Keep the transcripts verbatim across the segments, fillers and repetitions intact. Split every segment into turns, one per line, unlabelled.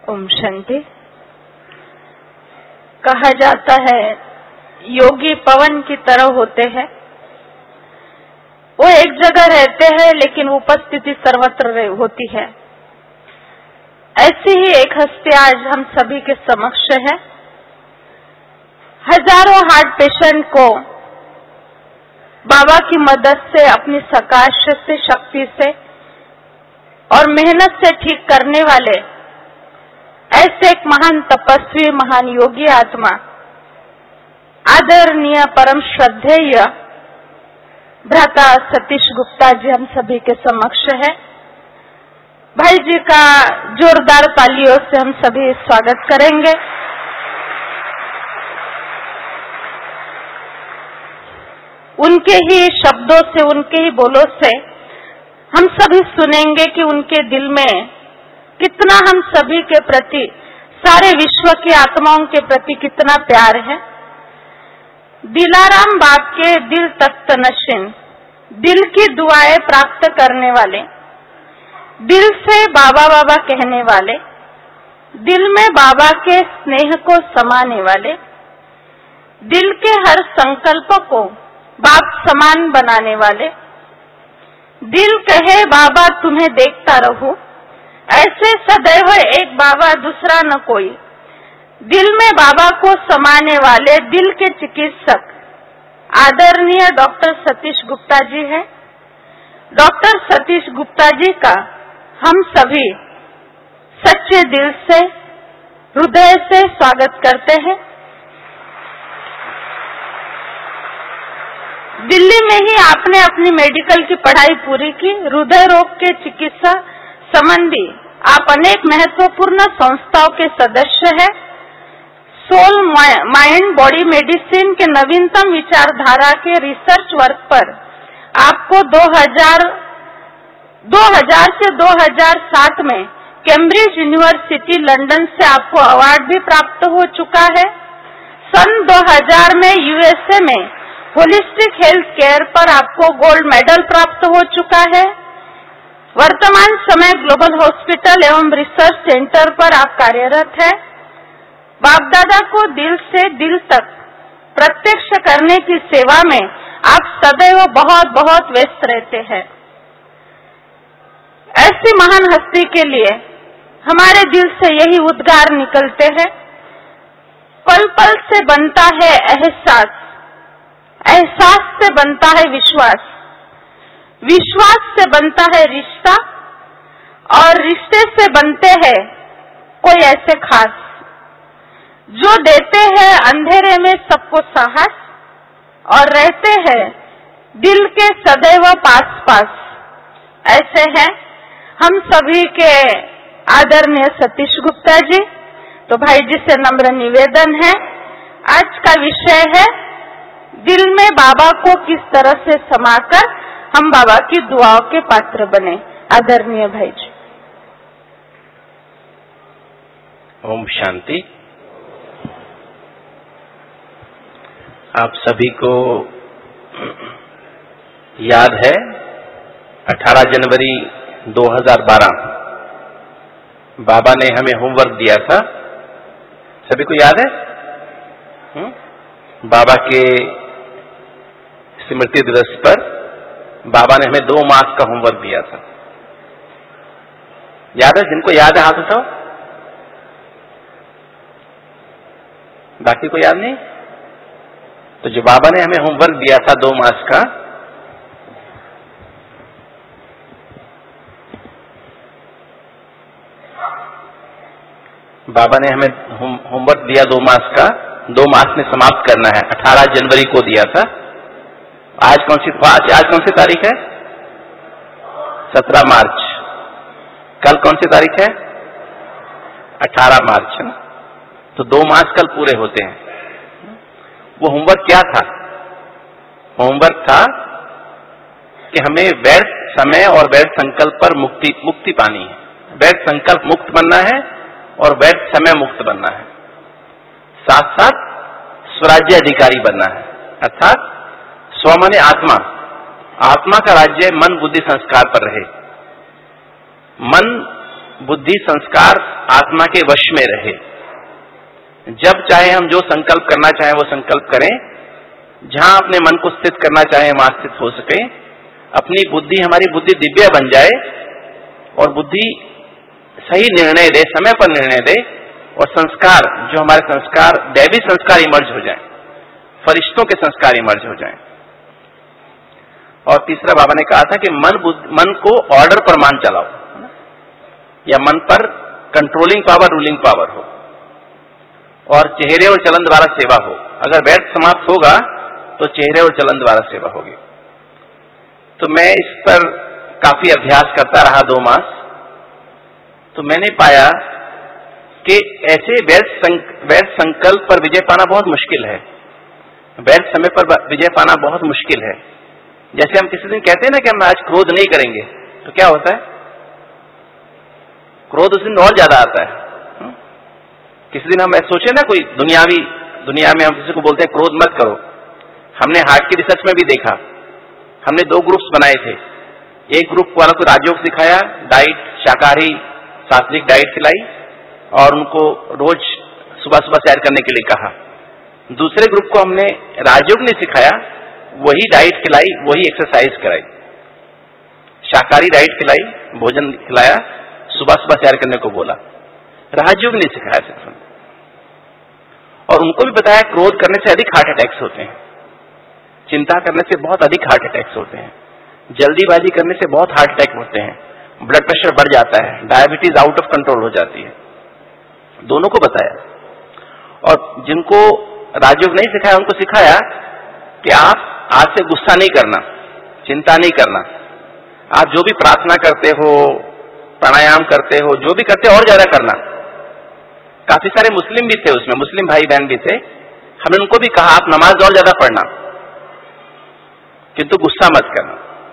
ओम शांति। कहा जाता है योगी पवन की तरह होते हैं। वो एक जगह रहते हैं लेकिन उपस्थिति सर्वत्र होती है। ऐसी ही एक हस्ती आज हम सभी के समक्ष है। हजारों हार्ट पेशेंट को बाबा की मदद से, अपनी सकाश से, शक्ति से और मेहनत से ठीक करने वाले ऐसे एक महान तपस्वी, महान योगी आत्मा, आदरणीय परम श्रद्धेय भ्राता सतीश गुप्ता जी हम सभी के समक्ष है। भाई जी का जोरदार तालियों से हम सभी स्वागत करेंगे। उनके ही शब्दों से, उनके ही बोलों से हम सभी सुनेंगे कि उनके दिल में कितना हम सभी के प्रति, सारे विश्व की आत्माओं के प्रति कितना प्यार है। दिलाराम बाप के दिल तख्त नशीन, दिल की दुआएं प्राप्त करने वाले, दिल से बाबा बाबा कहने वाले, दिल में बाबा के स्नेह को समाने वाले, दिल के हर संकल्प को बाप समान बनाने वाले, दिल कहे बाबा तुम्हें देखता रहूं, ऐसे सदैव एक बाबा दूसरा न कोई, दिल में बाबा को समाने वाले दिल के चिकित्सक आदरणीय डॉक्टर सतीश गुप्ता जी हैं। डॉक्टर सतीश गुप्ता जी का हम सभी सच्चे दिल से, हृदय से स्वागत करते हैं। दिल्ली में ही आपने अपनी मेडिकल की पढ़ाई पूरी की। हृदय रोग के चिकित्सा संबंधी आप अनेक महत्वपूर्ण संस्थाओं के सदस्य हैं। सोल माइंड बॉडी मेडिसिन के नवीनतम विचारधारा के रिसर्च वर्क पर आपको दो हज़ार से दो हज़ार सात में कैम्ब्रिज यूनिवर्सिटी लंदन से आपको अवार्ड भी प्राप्त हो चुका है। सन दो हज़ार में यूएसए में होलिस्टिक हेल्थ केयर पर आपको गोल्ड मेडल प्राप्त हो चुका है। वर्तमान समय ग्लोबल हॉस्पिटल एवं रिसर्च सेंटर पर आप कार्यरत है। बाप दादा को दिल से दिल तक प्रत्यक्ष करने की सेवा में आप सदैव बहुत बहुत व्यस्त रहते हैं। ऐसी महान हस्ती के लिए हमारे दिल से यही उद्गार निकलते हैं। पल पल से बनता है एहसास, एहसास से बनता है विश्वास, विश्वास से बनता है रिश्ता और रिश्ते से बनते हैं कोई ऐसे खास जो देते हैं अंधेरे में सबको साहस और रहते हैं दिल के सदैव पास पास। ऐसे हैं हम सभी के आदरणीय सतीश गुप्ता जी। तो भाई जी से नम्र निवेदन है, आज का विषय है दिल में बाबा को किस तरह से समाकर हम बाबा की दुआओं के पात्र बने। आदरणीय भाई जी।
ओम शांति। आप सभी को याद है अठारह जनवरी दो हज़ार बारह बाबा ने हमें होमवर्क दिया था। सभी को याद है? हुँ? बाबा के स्मृति दिवस पर बाबा ने हमें दो मास का होमवर्क दिया था। याद है? जिनको याद है हाथ उठाओ। बाकी को याद नहीं? तो जो बाबा ने हमें होमवर्क दिया था दो मास का, बाबा ने हमें होमवर्क दिया दो मास का, दो मास में समाप्त करना है। अठारह जनवरी को दिया था। आज कौन सी आज, आज कौन सी तारीख है? सत्रह मार्च। कल कौन सी तारीख है? अठारह मार्च। तो दो मास कल पूरे होते हैं। वो होमवर्क क्या था? होमवर्क था कि हमें व्यर्थ समय और व्यर्थ संकल्प पर मुक्ति मुक्ति पानी है। व्यर्थ संकल्प मुक्त बनना है और व्यर्थ समय मुक्त बनना है। साथ साथ स्वराज्य अधिकारी बनना है, अर्थात स्व माने आत्मा, आत्मा का राज्य मन बुद्धि संस्कार पर रहे। मन बुद्धि संस्कार आत्मा के वश में रहे। जब चाहे हम जो संकल्प करना चाहें वो संकल्प करें, जहां अपने मन को स्थित करना चाहें वहां स्थित हो सके, अपनी बुद्धि, हमारी बुद्धि दिव्य बन जाए और बुद्धि सही निर्णय दे, समय पर निर्णय दे, और संस्कार, जो हमारे संस्कार दैवी संस्कार इमर्ज हो जाएं, फरिश्तों के संस्कार इमर्ज हो जाएं। और तीसरा बाबा ने कहा था कि मन मन को ऑर्डर पर मान चलाओ, या मन पर कंट्रोलिंग पावर, रूलिंग पावर हो, और चेहरे और चलन द्वारा सेवा हो। अगर व्यर्थ समाप्त होगा तो चेहरे और चलन द्वारा सेवा होगी। तो मैं इस पर काफी अभ्यास करता रहा दो मास। तो मैंने पाया कि ऐसे व्यर्थ संकल्प पर विजय पाना बहुत मुश्किल है, व्यर्थ समय पर विजय पाना बहुत मुश्किल है। जैसे हम किसी दिन कहते हैं ना कि हम आज क्रोध नहीं करेंगे, तो क्या होता है? क्रोध उस दिन और ज्यादा आता है। किसी दिन हम सोचे ना, कोई दुनियावी दुनिया में हम किसी को बोलते हैं क्रोध मत करो। हमने हार्ट की रिसर्च में भी देखा, हमने दो ग्रुप्स बनाए थे। एक ग्रुप वालों को राजयोग सिखाया, डाइट, शाकाहारी सात्विक डाइट खिलाई और उनको रोज सुबह सुबह सैर करने के लिए कहा। दूसरे ग्रुप को हमने राजयोग नहीं सिखाया, वही डाइट खिलाई, वही एक्सरसाइज कराई, शाकाहारी डाइट खिलाई, भोजन खिलाया, सुबह सुबह सैर करने को बोला, राजयोग नहीं सिखाया सिर्फ। और उनको भी बताया क्रोध करने से अधिक हार्ट अटैक्स होते हैं, चिंता करने से बहुत अधिक हार्ट अटैक्स होते हैं, जल्दीबाजी करने से बहुत हार्ट अटैक होते हैं, ब्लड प्रेशर बढ़ जाता है, डायबिटीज आउट ऑफ कंट्रोल हो जाती है। दोनों को बताया। और जिनको राजयोग नहीं सिखाया उनको सिखाया कि आप आज से गुस्सा नहीं करना, चिंता नहीं करना, आप जो भी प्रार्थना करते हो, प्राणायाम करते हो, जो भी करते हो और ज्यादा करना। काफी सारे मुस्लिम भी थे उसमें, मुस्लिम भाई बहन भी थे। हमने उनको भी कहा आप नमाज और ज्यादा पढ़ना, किंतु गुस्सा मत करना।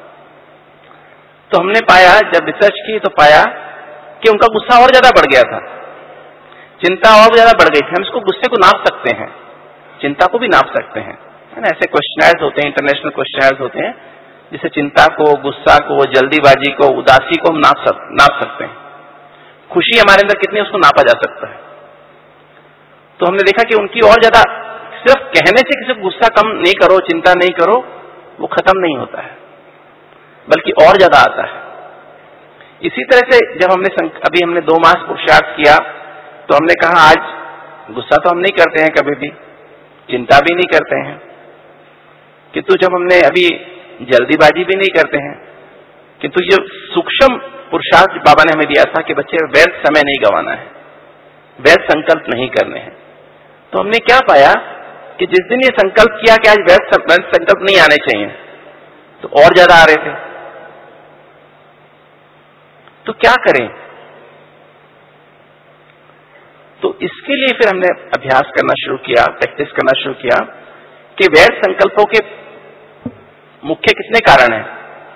तो हमने पाया, जब रिसर्च की तो पाया कि उनका गुस्सा और ज्यादा बढ़ गया था, चिंता और ज्यादा बढ़ गई थी। हम इसको गुस्से को नाप सकते हैं, चिंता को भी नाप सकते हैं, है ना। ऐसे क्वेश्चनर्स होते हैं, इंटरनेशनल क्वेश्चनर्स होते हैं, जिससे चिंता को, गुस्सा को, जल्दीबाजी को, उदासी को हम नाप सक, नाप सकते हैं। खुशी हमारे अंदर कितनी उसको नापा जा सकता है। तो हमने देखा कि उनकी और ज्यादा, सिर्फ कहने से किसी को गुस्सा कम नहीं करो, चिंता नहीं करो, वो खत्म नहीं होता है, बल्कि और ज्यादा आता है। इसी तरह से जब हमने अभी हमने दो मास पुरुषार्थ किया तो हमने कहा आज गुस्सा तो हम नहीं करते हैं, कभी भी चिंता भी नहीं करते हैं, किंतु जब हमने अभी जल्दीबाजी भी नहीं करते हैं, किंतु ये सूक्ष्म पुरुषार्थ बाबा ने हमें दिया था कि बच्चे व्यर्थ समय नहीं गंवाना है, व्यर्थ संकल्प नहीं करने हैं। तो हमने क्या पाया कि जिस दिन ये संकल्प किया कि आज व्यर्थ संकल्प नहीं आने चाहिए, तो और ज्यादा आ रहे थे। तो क्या करें? तो इसके लिए फिर हमने अभ्यास करना शुरू किया, प्रैक्टिस करना शुरू किया कि व्यर्थ संकल्पों के मुख्य कितने कारण हैं?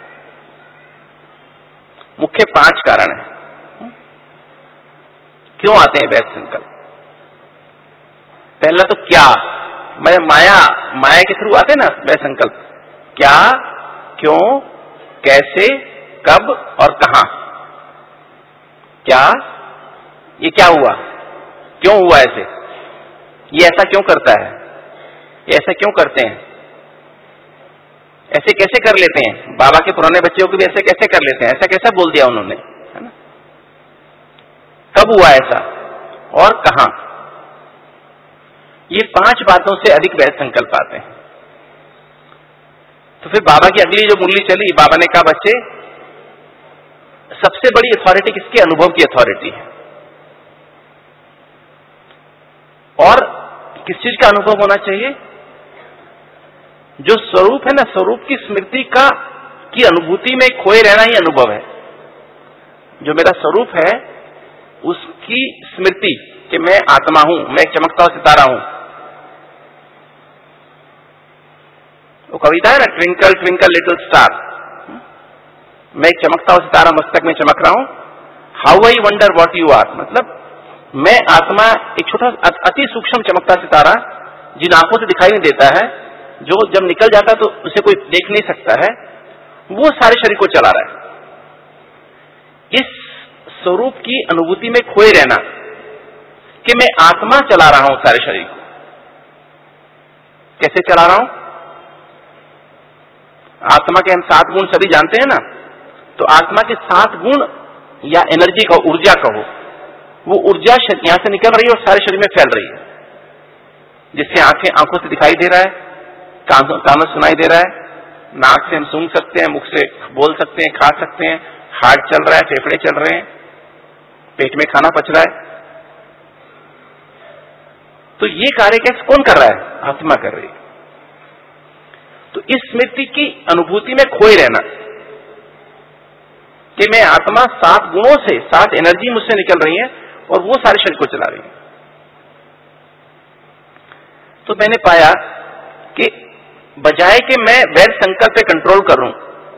मुख्य पांच कारण हैं। क्यों आते हैं व्यर्थ संकल्प? पहला तो क्या, मैं माया माया के थ्रू आते हैं ना व्यर्थ संकल्प। क्या, क्यों, कैसे, कब और कहां। क्या, ये क्या हुआ, क्यों हुआ ऐसे, ये ऐसा क्यों करता है, ये ऐसा क्यों करते हैं, ऐसे कैसे कर लेते हैं, बाबा के पुराने बच्चों को भी ऐसे कैसे कर लेते हैं, ऐसा कैसा बोल दिया उन्होंने, है ना। कब हुआ ऐसा और कहां। ये पांच बातों से अधिक व्यर्थ संकल्प आते हैं। तो फिर बाबा की अगली जो मुरली चली, बाबा ने कहा बच्चे सबसे बड़ी अथॉरिटी किसकी? अनुभव की अथॉरिटी है। और किस चीज का अनुभव होना चाहिए? जो स्वरूप है ना, स्वरूप की स्मृति का की अनुभूति में खोए रहना ही अनुभव है। जो मेरा स्वरूप है उसकी स्मृति कि मैं आत्मा हूं, मैं एक चमकता हुआ सितारा हूं। वो कविता है ना, ट्विंकल ट्विंकल लिटिल स्टार, मैं एक चमकता हुआ सितारा मस्तक में चमक रहा हूं। How I wonder what you are, मतलब मैं आत्मा एक छोटा अति सूक्ष्म चमकता सितारा, जिन आंखों से दिखाई नहीं देता है, जो जब निकल जाता है तो उसे कोई देख नहीं सकता है, वो सारे शरीर को चला रहा है। इस स्वरूप की अनुभूति में खोए रहना कि मैं आत्मा चला रहा हूं सारे शरीर को। कैसे चला रहा हूं? आत्मा के हम सात गुण सभी जानते हैं ना, तो आत्मा के सात गुण या एनर्जी कहो, ऊर्जा कहो, वो ऊर्जा यहां से निकल रही है और सारे शरीर में फैल रही है, जिससे आंखें आंखों से दिखाई दे रहा है, कानों से सुनाई दे रहा है, नाक से हम सूंघ सकते हैं, मुख से बोल सकते हैं, खा सकते हैं, हार्ट चल रहा है, फेफड़े चल रहे हैं, पेट में खाना पच रहा है। तो ये कार्य कैसे कौन कर रहा है? आत्मा कर रही है। तो इस स्मृति की अनुभूति में खोए रहना कि मैं आत्मा सात गुणों से, सात एनर्जी मुझसे निकल रही है और वो सारे शरीर को चला रही है। तो मैंने पाया कि बजाय कि मैं वैध संकल्प पे कंट्रोल करूं,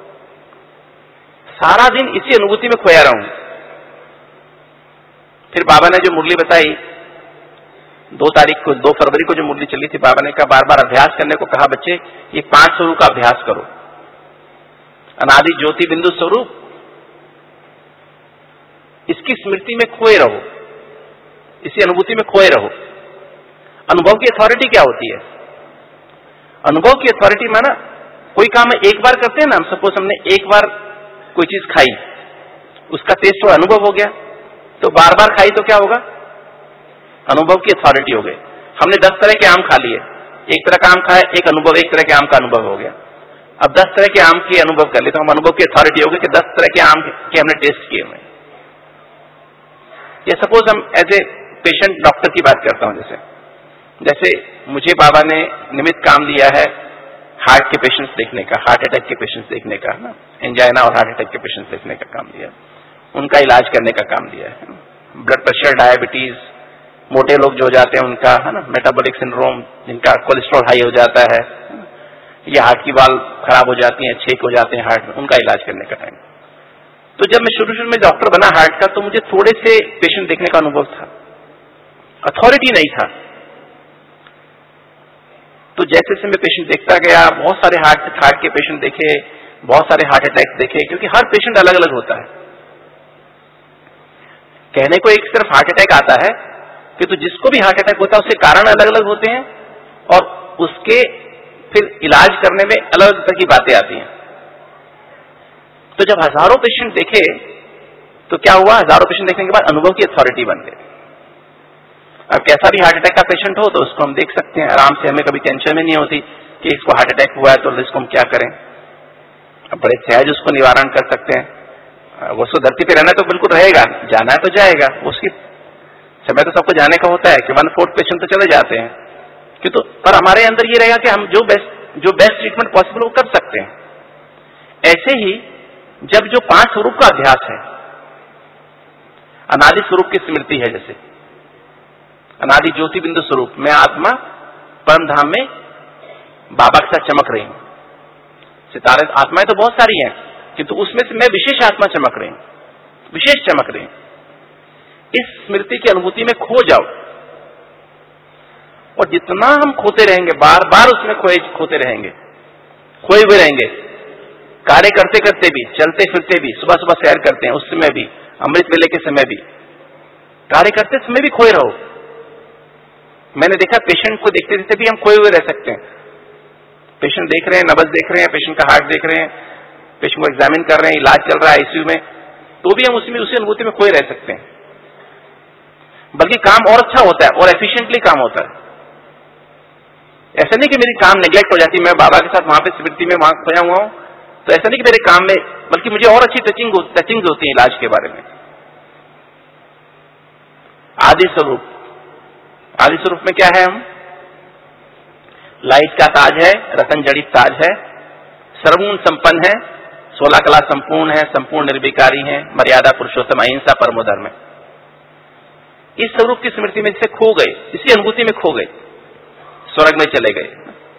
सारा दिन इसी अनुभूति में खोया रहूं। फिर बाबा ने जो मुरली बताई, दो तारीख को, दो फरवरी को जो मुरली चली थी, बाबा ने कहा बार बार अभ्यास करने को कहा, बच्चे ये पांच स्वरूप का अभ्यास करो। अनादि ज्योति बिंदु स्वरूप, इसकी स्मृति में खोए रहो, इसी अनुभूति में खोए रहो। अनुभव की अथॉरिटी क्या होती है? अनुभव की अथॉरिटी माना कोई काम एक बार करते हैं ना, हम सपोज हमने एक बार कोई चीज खाई, उसका टेस्ट हुआ, अनुभव हो गया, तो बार बार खाई तो क्या होगा? अनुभव की अथॉरिटी हो गई। हमने दस तरह के आम खा लिए, एक तरह का आम खाया, एक अनुभव, एक तरह के आम का अनुभव हो गया। अब दस तरह के आम के अनुभव कर लिए तो हम अनुभव की अथॉरिटी हो गई कि दस तरह के आम के हमने टेस्ट किए हुए। ये सपोज हम एज ए पेशेंट डॉक्टर की बात करता हूं, जैसे जैसे मुझे बाबा ने निमित्त काम दिया है हार्ट के पेशेंट्स देखने का, हार्ट अटैक के पेशेंट्स देखने का, ना एंजाइना और हार्ट अटैक के पेशेंट्स देखने का काम दिया, उनका इलाज करने का काम दिया है। ब्लड प्रेशर, डायबिटीज, मोटे लोग जो हो जाते हैं उनका, है ना, मेटाबॉलिक सिंड्रोम, जिनका कोलेस्ट्रॉल हाई हो जाता है, या हार्ट की वाल्व खराब हो जाती है, छेक हो जाते हैं हार्ट में, उनका इलाज करने का टाइम। तो जब मैं शुरू शुरू में डॉक्टर बना हार्ट का, तो मुझे थोड़े से पेशेंट देखने का अनुभव था, अथॉरिटी नहीं था। तो जैसे जैसे मैं पेशेंट देखता गया, बहुत सारे हार्ट हार्ट के पेशेंट देखे, बहुत सारे हार्ट अटैक देखे, क्योंकि हर पेशेंट अलग अलग होता है। कहने को एक सिर्फ हार्ट अटैक आता है कि तो जिसको भी हार्ट अटैक होता है उसके कारण अलग अलग होते हैं और उसके फिर इलाज करने में अलग अलग तरह की बातें आती हैं। तो जब हजारों पेशेंट देखे तो क्या हुआ, हजारों पेशेंट देखने के बाद अनुभव की अथॉरिटी बन गई। अब कैसा भी हार्ट अटैक का पेशेंट हो तो उसको हम देख सकते हैं आराम से, हमें कभी टेंशन में नहीं होती कि इसको हार्ट अटैक हुआ है तो इसको हम क्या करें। अब बड़े सहज उसको निवारण कर सकते हैं। वो सो धरती पे रहना तो बिल्कुल रहेगा, जाना है तो जाएगा, उसकी समय तो सबको जाने का होता है कि वन फोर्थ पेशेंट तो चले जाते हैं, कि तो पर हमारे अंदर ये रहेगा कि हम जो बेस्ट जो बेस्ट ट्रीटमेंट पॉसिबल वो कर सकते हैं। ऐसे ही जब जो पांच स्वरूप का अभ्यास है, अनादि स्वरूप की स्मृति है, जैसे अनादि ज्योति बिंदु स्वरूप, मैं आत्मा परम धाम में बाबा के साथ चमक रही हूं। सितारे आत्माएं तो बहुत सारी हैं, किंतु उसमें से मैं विशेष आत्मा चमक रही हूं, विशेष चमक रही हूं। इस स्मृति की अनुभूति में खो जाओ, और जितना हम खोते रहेंगे, बार बार उसमें खोए खोते रहेंगे, खोए हुए रहेंगे, कार्य करते करते भी, चलते फिरते भी, सुबह सुबह सैर करते हैं उस समय भी, अमृत वेले के समय भी, कार्य करते समय भी खोए रहो। मैंने देखा पेशेंट को देखते देखते भी हम खोए हुए रह सकते हैं। पेशेंट देख रहे हैं, नब्ज देख रहे हैं, पेशेंट का हार्ट देख रहे हैं, पेशेंट को एग्जामिन कर रहे हैं, इलाज चल रहा है आईसीयू में, तो भी हम उसमें उसी अनुभूति में खोए रह सकते हैं। बल्कि काम और अच्छा होता है और एफिशिएंटली काम होता है। ऐसा नहीं कि मेरी काम नेग्लेक्ट हो जाती है, मैं बाबा के साथ वहां पे स्मृति में वहां खोया हुआ हूं, तो ऐसा नहीं कि मेरे काम में, बल्कि मुझे और अच्छी टचिंग टचिंग्स होती है इलाज के बारे में। आदि स्वरूप, आदि स्वरूप में क्या है, हम लाइट का ताज है, रतन जड़ित ताज है, सर्वगुण संपन्न है, सोलह कला संपूर्ण है, संपूर्ण निर्विकारी है, मर्यादा पुरुषोत्तम, अहिंसा परमो धर्म है। इस स्वरूप की स्मृति में से खो गए, इसी अनुभूति में खो गए, स्वर्ग में चले गए।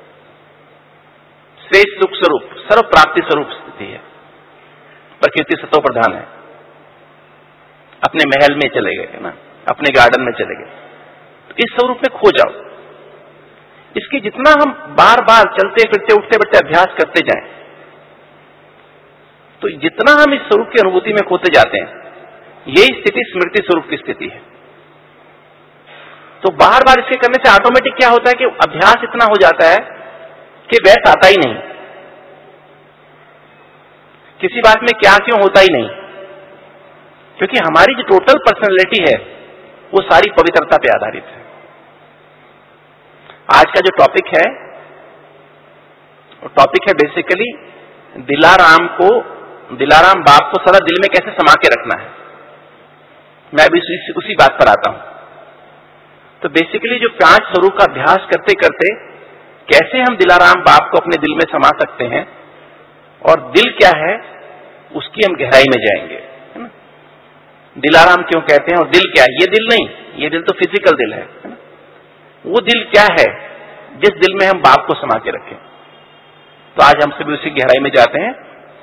श्रेष्ठ सुख स्वरूप, सर्व प्राप्ति स्वरूप स्थिति है, प्रकृति सतो प्रधान है। अपने महल में चले गए ना, अपने गार्डन में चले गए। तो इस स्वरूप में खो जाओ। इसकी जितना हम बार बार चलते फिरते उठते बैठते अभ्यास करते जाएं, तो जितना हम इस स्वरूप की अनुभूति में खोते जाते हैं, यही स्थिति स्मृति स्वरूप की स्थिति है। तो बार बार इसके करने से ऑटोमेटिक क्या होता है कि अभ्यास इतना हो जाता है कि व्यर्थ आता ही नहीं, किसी बात में क्या क्यों होता ही नहीं, क्योंकि हमारी जो टोटल पर्सनैलिटी है वो सारी पवित्रता पे आधारित है। आज का जो टॉपिक है वो टॉपिक है बेसिकली दिलाराम को, दिलाराम बाप को सदा दिल में कैसे समा के रखना है। मैं अभी उसी, उसी बात पर आता हूं। तो बेसिकली जो पांच स्वरूप का अभ्यास करते करते कैसे हम दिलाराम बाप को अपने दिल में समा सकते हैं और दिल क्या है उसकी हम गहराई में जाएंगे, है ना। दिलाराम क्यों कहते हैं और दिल क्या है? ये दिल नहीं, ये दिल तो फिजिकल दिल है, है ना। वो दिल क्या है जिस दिल में हम बाप को समा के रखें। तो आज हम सभी उसी गहराई में जाते हैं।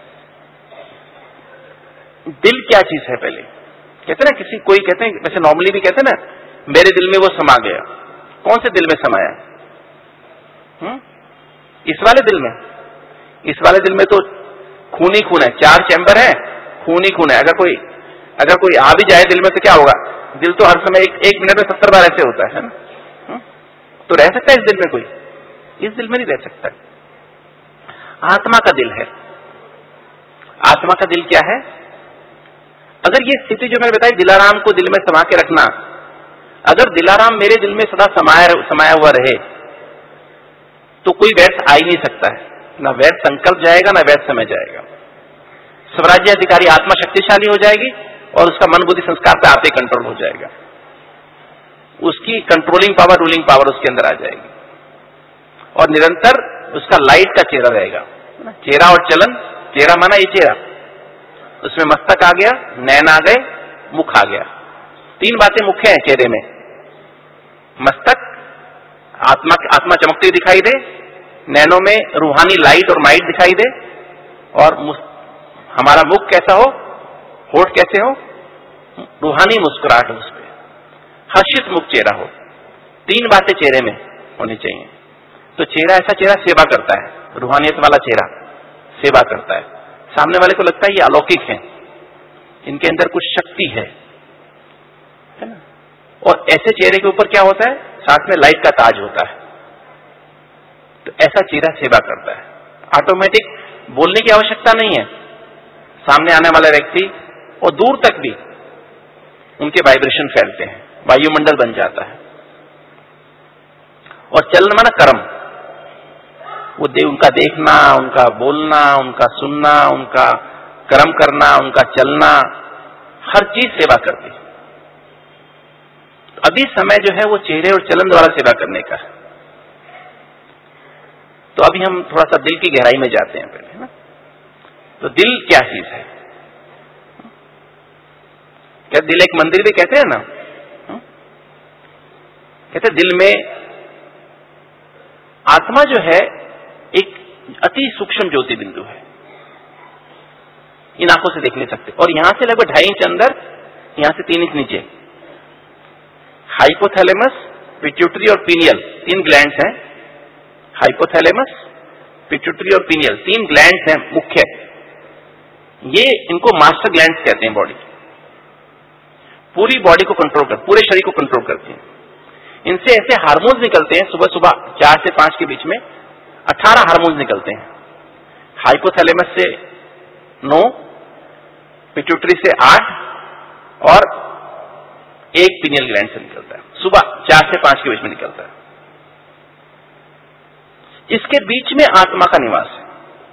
दिल क्या चीज है? पहले कहते हैं ना, किसी कोई कहते हैं, वैसे नॉर्मली भी कहते हैं ना, मेरे दिल में वो समा गया। कौन से दिल में समाया? हुँ? इस वाले दिल में। इस वाले दिल में तो खून ही खून है, चार चैम्बर है, खून ही खून है। अगर कोई अगर कोई आ भी जाए दिल में तो क्या होगा? दिल तो हर समय एक, एक मिनट में सत्तर बार ऐसे होता है, है? तो रह सकता है इस दिल में कोई? इस दिल में नहीं रह सकता। आत्मा का दिल है। आत्मा का दिल क्या है? अगर ये स्थिति जो मैंने बताई दिलाराम को दिल में समा के रखना, अगर दिलाराम मेरे दिल में सदा समाया समाया हुआ रहे तो कोई व्यर्थ आ ही नहीं सकता है। ना व्यर्थ संकल्प जाएगा, ना व्यर्थ समय जाएगा। स्वराज्य अधिकारी आत्मा शक्तिशाली हो जाएगी और उसका मन बुद्धि संस्कार पे आपे कंट्रोल हो जाएगा। उसकी कंट्रोलिंग पावर, रूलिंग पावर उसके अंदर आ जाएगी और निरंतर उसका लाइट का चेहरा रहेगा। चेहरा और चलन, चेहरा माना ये चेहरा, उसमें मस्तक आ गया, नैन आ गए, मुख आ गया। तीन बातें मुख्य हैं चेहरे में। मस्तक, आत्मा आत्मा चमकती दिखाई दे, नैनों में रूहानी लाइट और माइट दिखाई दे, और हमारा मुख कैसा हो, होठ कैसे हो, रूहानी मुस्कुराहट हो, उस पर हर्षित मुख चेहरा हो। तीन बातें चेहरे में होनी चाहिए। तो चेहरा, ऐसा चेहरा सेवा करता है, रूहानियत वाला चेहरा सेवा करता है। सामने वाले को लगता है ये अलौकिक है, इनके अंदर कुछ शक्ति है, है ना। और ऐसे चेहरे के ऊपर क्या होता है? साथ में लाइट का ताज होता है। तो ऐसा चेहरा सेवा करता है। ऑटोमेटिक बोलने की आवश्यकता नहीं है। सामने आने वाला व्यक्ति और दूर तक भी उनके वाइब्रेशन फैलते हैं, वायुमंडल बन जाता है। और चलन माना कर्म, वो दे, उनका देखना, उनका बोलना, उनका सुनना, उनका कर्म करना, उनका चलना, हर चीज सेवा करती है। अभी समय जो है वो चेहरे और चलन द्वारा सेवा करने का है। तो अभी हम थोड़ा सा दिल की गहराई में जाते हैं पहले, है ना। तो दिल क्या चीज है? क्या दिल एक मंदिर भी कहते हैं ना? कहते दिल में आत्मा जो है एक अति सूक्ष्म ज्योति बिंदु है, इन आंखों से देख नहीं सकते। और यहां से लगभग ढाई इंच अंदर, यहां से तीन इंच नीचे हाइपोथैलेमस, पिट्यूटरी और पीनियल, तीन ग्लैंड्स हैं। हाइपोथैलेमस, पिट्यूटरी और पीनियल, तीन ग्लैंड्स हैं मुख्य। ये इनको मास्टर ग्लैंड्स कहते हैं। बॉडी पूरी बॉडी को कंट्रोल कर, पूरे शरीर को कंट्रोल करती हैं। इनसे ऐसे हार्मोन्स निकलते हैं, सुबह सुबह चार से पांच के बीच में अठारह हार्मोन्स निकलते हैं। हाइपोथैलेमस से नौ, पिट्यूटरी से आठ और एक पीनियल ग्लैंड से निकलता है। सुबह चार से पांच के बीच में निकलता है। इसके बीच में आत्मा का निवास है।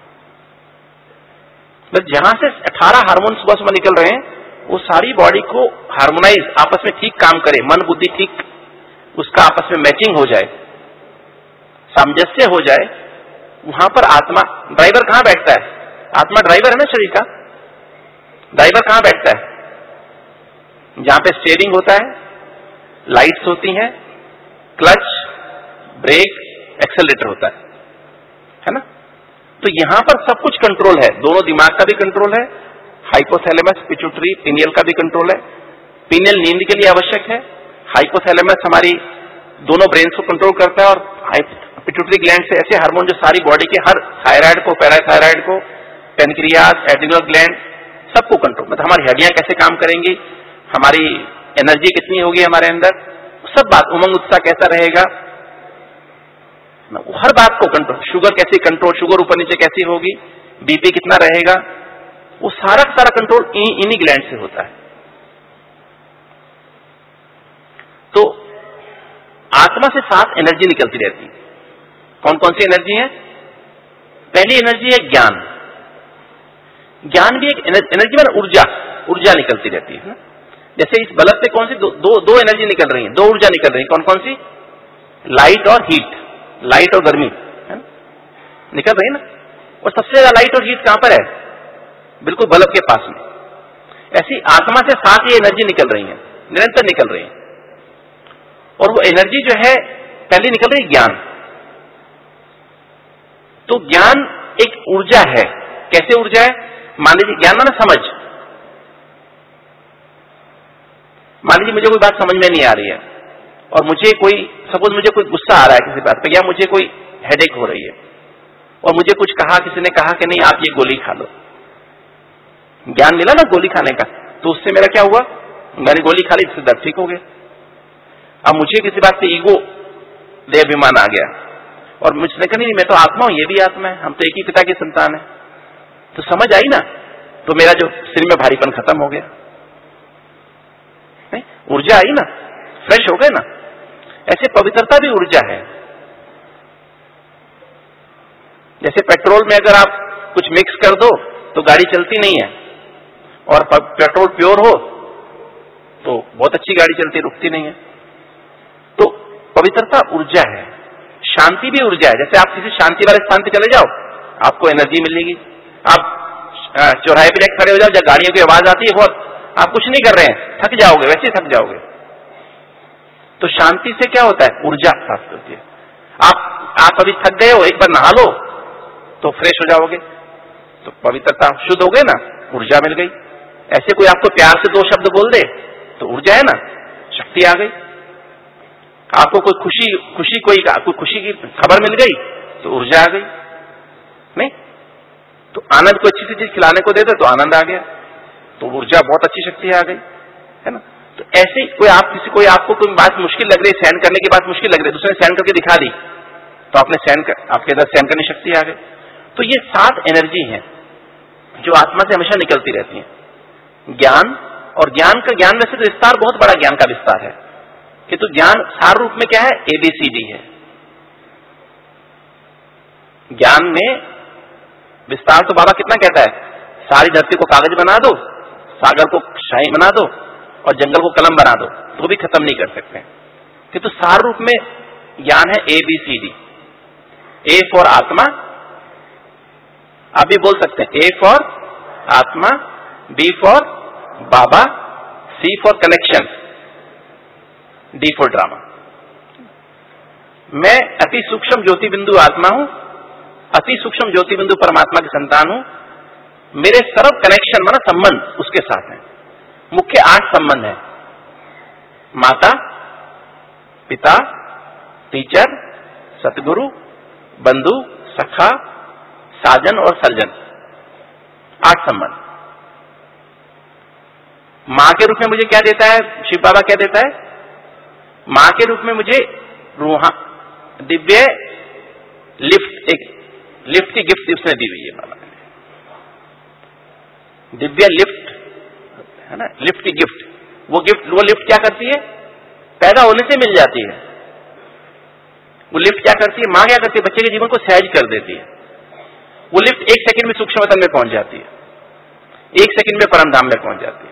बस जहां से अठारह हार्मोन सुबह सुबह निकल रहे हैं, वो सारी बॉडी को हार्मोनाइज, आपस में ठीक काम करे, मन बुद्धि ठीक उसका आपस में मैचिंग हो जाए, सामंजस्य हो जाए। वहां पर आत्मा, ड्राइवर कहां बैठता है? आत्मा ड्राइवर है ना शरीर का। ड्राइवर कहां बैठता है? जहां पे स्टीयरिंग होता है, लाइट्स होती हैं, क्लच, ब्रेक, एक्सेलरेटर होता है, है ना। तो यहां पर सब कुछ कंट्रोल है। दोनों दिमाग का भी कंट्रोल है, हाइपोथैलेमस, पिट्यूटरी, पीनियल का भी कंट्रोल है। पीनियल नींद के लिए आवश्यक है, हाइपोथैलेमस हमारी दोनों ब्रेन्स को कंट्रोल करता है, और पिट्यूटरी ग्लैंड से ऐसे हार्मोन जो सारी बॉडी के हर थायराइड को, पैराथायराइड को, पेनक्रियास, एड्रिनल ग्लैंड, सबको कंट्रोल, मतलब हमारी हड्डियां कैसे काम करेंगी, हमारी एनर्जी कितनी होगी हमारे अंदर, सब बात, उमंग उत्साह कैसा रहेगा, हर बात को कंट्रोल, शुगर कैसे कंट्रोल, शुगर ऊपर नीचे कैसी होगी, बीपी कितना रहेगा, वो सारा सारा कंट्रोल इन्हीं ग्लैंड से होता है। तो आत्मा से सात एनर्जी निकलती रहती है। कौन कौन सी एनर्जी है? पहली एनर्जी है ज्ञान। ज्ञान भी एक एनर्जी में ऊर्जा, ऊर्जा निकलती रहती है। जैसे इस बल्ब से कौन सी दो, दो दो एनर्जी निकल रही है, दो ऊर्जा निकल रही है। कौन कौन सी? लाइट और हीट, लाइट और गर्मी है निकल रही है ना। और सबसे ज्यादा लाइट और हीट कहां पर है? बिल्कुल बल्ब के पास में। ऐसी आत्मा से सात ये एनर्जी निकल रही है, निरंतर निकल रही है। और वो एनर्जी जो है पहली निकल रही है ज्ञान। तो ज्ञान एक ऊर्जा है। कैसे ऊर्जा है? मान लीजिए ज्ञान माना समझ। मान लीजिए मुझे कोई बात समझ में नहीं आ रही है और मुझे कोई, सपोज मुझे कोई गुस्सा आ रहा है किसी बात पे, या मुझे कोई हेडेक हो रही है और मुझे कुछ कहा, किसी ने कहा कि नहीं आप ये गोली खा लो, ज्ञान मिला ना गोली खाने का, तो उससे मेरा क्या हुआ? मैंने गोली खा ली, इससे दर्द ठीक हो गया। अब मुझे किसी बात पे ईगो, देहाभिमान आ गया और मुझने कहा नहीं मैं तो आत्मा हूं, ये भी आत्मा है, हम तो एक ही पिता की संतान है। तो समझ आई ना, तो मेरा जो सिर में भारीपन खत्म हो गया, नहीं? ऊर्जा आई ना, फ्रेश हो गए ना। ऐसे पवित्रता भी ऊर्जा है। जैसे पेट्रोल में अगर आप कुछ मिक्स कर दो तो गाड़ी चलती नहीं है, और पेट्रोल प्योर हो तो बहुत अच्छी गाड़ी चलती, रुकती नहीं है। तो पवित्रता ऊर्जा है, शांति भी ऊर्जा है। जैसे आप किसी शांति वाले स्थान पे चले जाओ, आपको एनर्जी मिलेगी। आप चौराहे पे खड़े हो जाओ, जब गाड़ियों की आवाज आती है बहुत, आप कुछ नहीं कर रहे हैं, थक जाओगे, वैसे ही थक जाओगे। तो शांति से क्या होता है? ऊर्जा प्राप्त होती है। आप आप अभी थक गए हो, एक बार नहा लो तो फ्रेश हो जाओगे। तो पवित्रता, शुद्ध हो गए ना, ऊर्जा मिल गई। ऐसे कोई आपको प्यार से दो शब्द बोल दे तो ऊर्जा है ना, शक्ति आ गई। आपको कोई खुशी खुशी कोई कोई खुशी की खबर मिल गई तो ऊर्जा आ गई, नहीं? तो आनंद को अच्छी सी चीज खिलाने को दे दो तो आनंद आ गया, तो ऊर्जा, बहुत अच्छी शक्ति आ गई, है ना। तो ऐसे कोई आप किसी कोई आपको कोई बात मुश्किल लग रही है, सहन करने की बात मुश्किल लग रही है, दूसरे ने सहन करके दिखा दी तो आपने सहन कर, आपके अंदर सहन करने शक्ति आ गई। तो ये सात एनर्जी हैं जो आत्मा से हमेशा निकलती रहती हैं। ज्ञान, और ज्ञान का, ज्ञान वैसे तो विस्तार, बहुत बड़ा ज्ञान का विस्तार है कि तो ज्ञान सार रूप में क्या है? एबीसीडी है। ज्ञान में विस्तार तो बाबा कितना कहता है, सारी धरती को कागज बना दो, सागर को शाही बना दो और जंगल को कलम बना दो, तो भी खत्म नहीं कर सकते। कि तो सार रूप में ज्ञान है एबीसीडी। ए फॉर आत्मा, आप भी बोल सकते हैं ए फॉर आत्मा, बी फॉर बाबा, C for connection, D for drama. मैं अति सूक्ष्म ज्योति बिंदु आत्मा हूं, अति सूक्ष्म ज्योति बिंदु परमात्मा की संतान हूं। मेरे सर्व कनेक्शन माना संबंध उसके साथ हैं। मुख्य आठ संबंध हैं: माता, पिता, टीचर, सतगुरु, बंधु, सखा, साजन और सर्जन। आठ संबंध। मां के रूप में मुझे क्या देता है शिव बाबा? क्या देता है? मां के रूप में मुझे रूहा, दिव्य लिफ्ट, एक लिफ्ट की गिफ्ट उसने दी हुई है बाबा ने, दिव्य लिफ्ट, है ना, लिफ्ट की गिफ्ट। वो गिफ्ट, वो लिफ्ट क्या करती है? पैदा होने से मिल जाती है। वो लिफ्ट क्या करती है? मां क्या करती है? बच्चे के जीवन को सहज कर देती है। वो लिफ्ट एक सेकंड में सूक्ष्म वतन में पहुंच जाती है, एक सेकंड में परम धाम में पहुंच जाती है।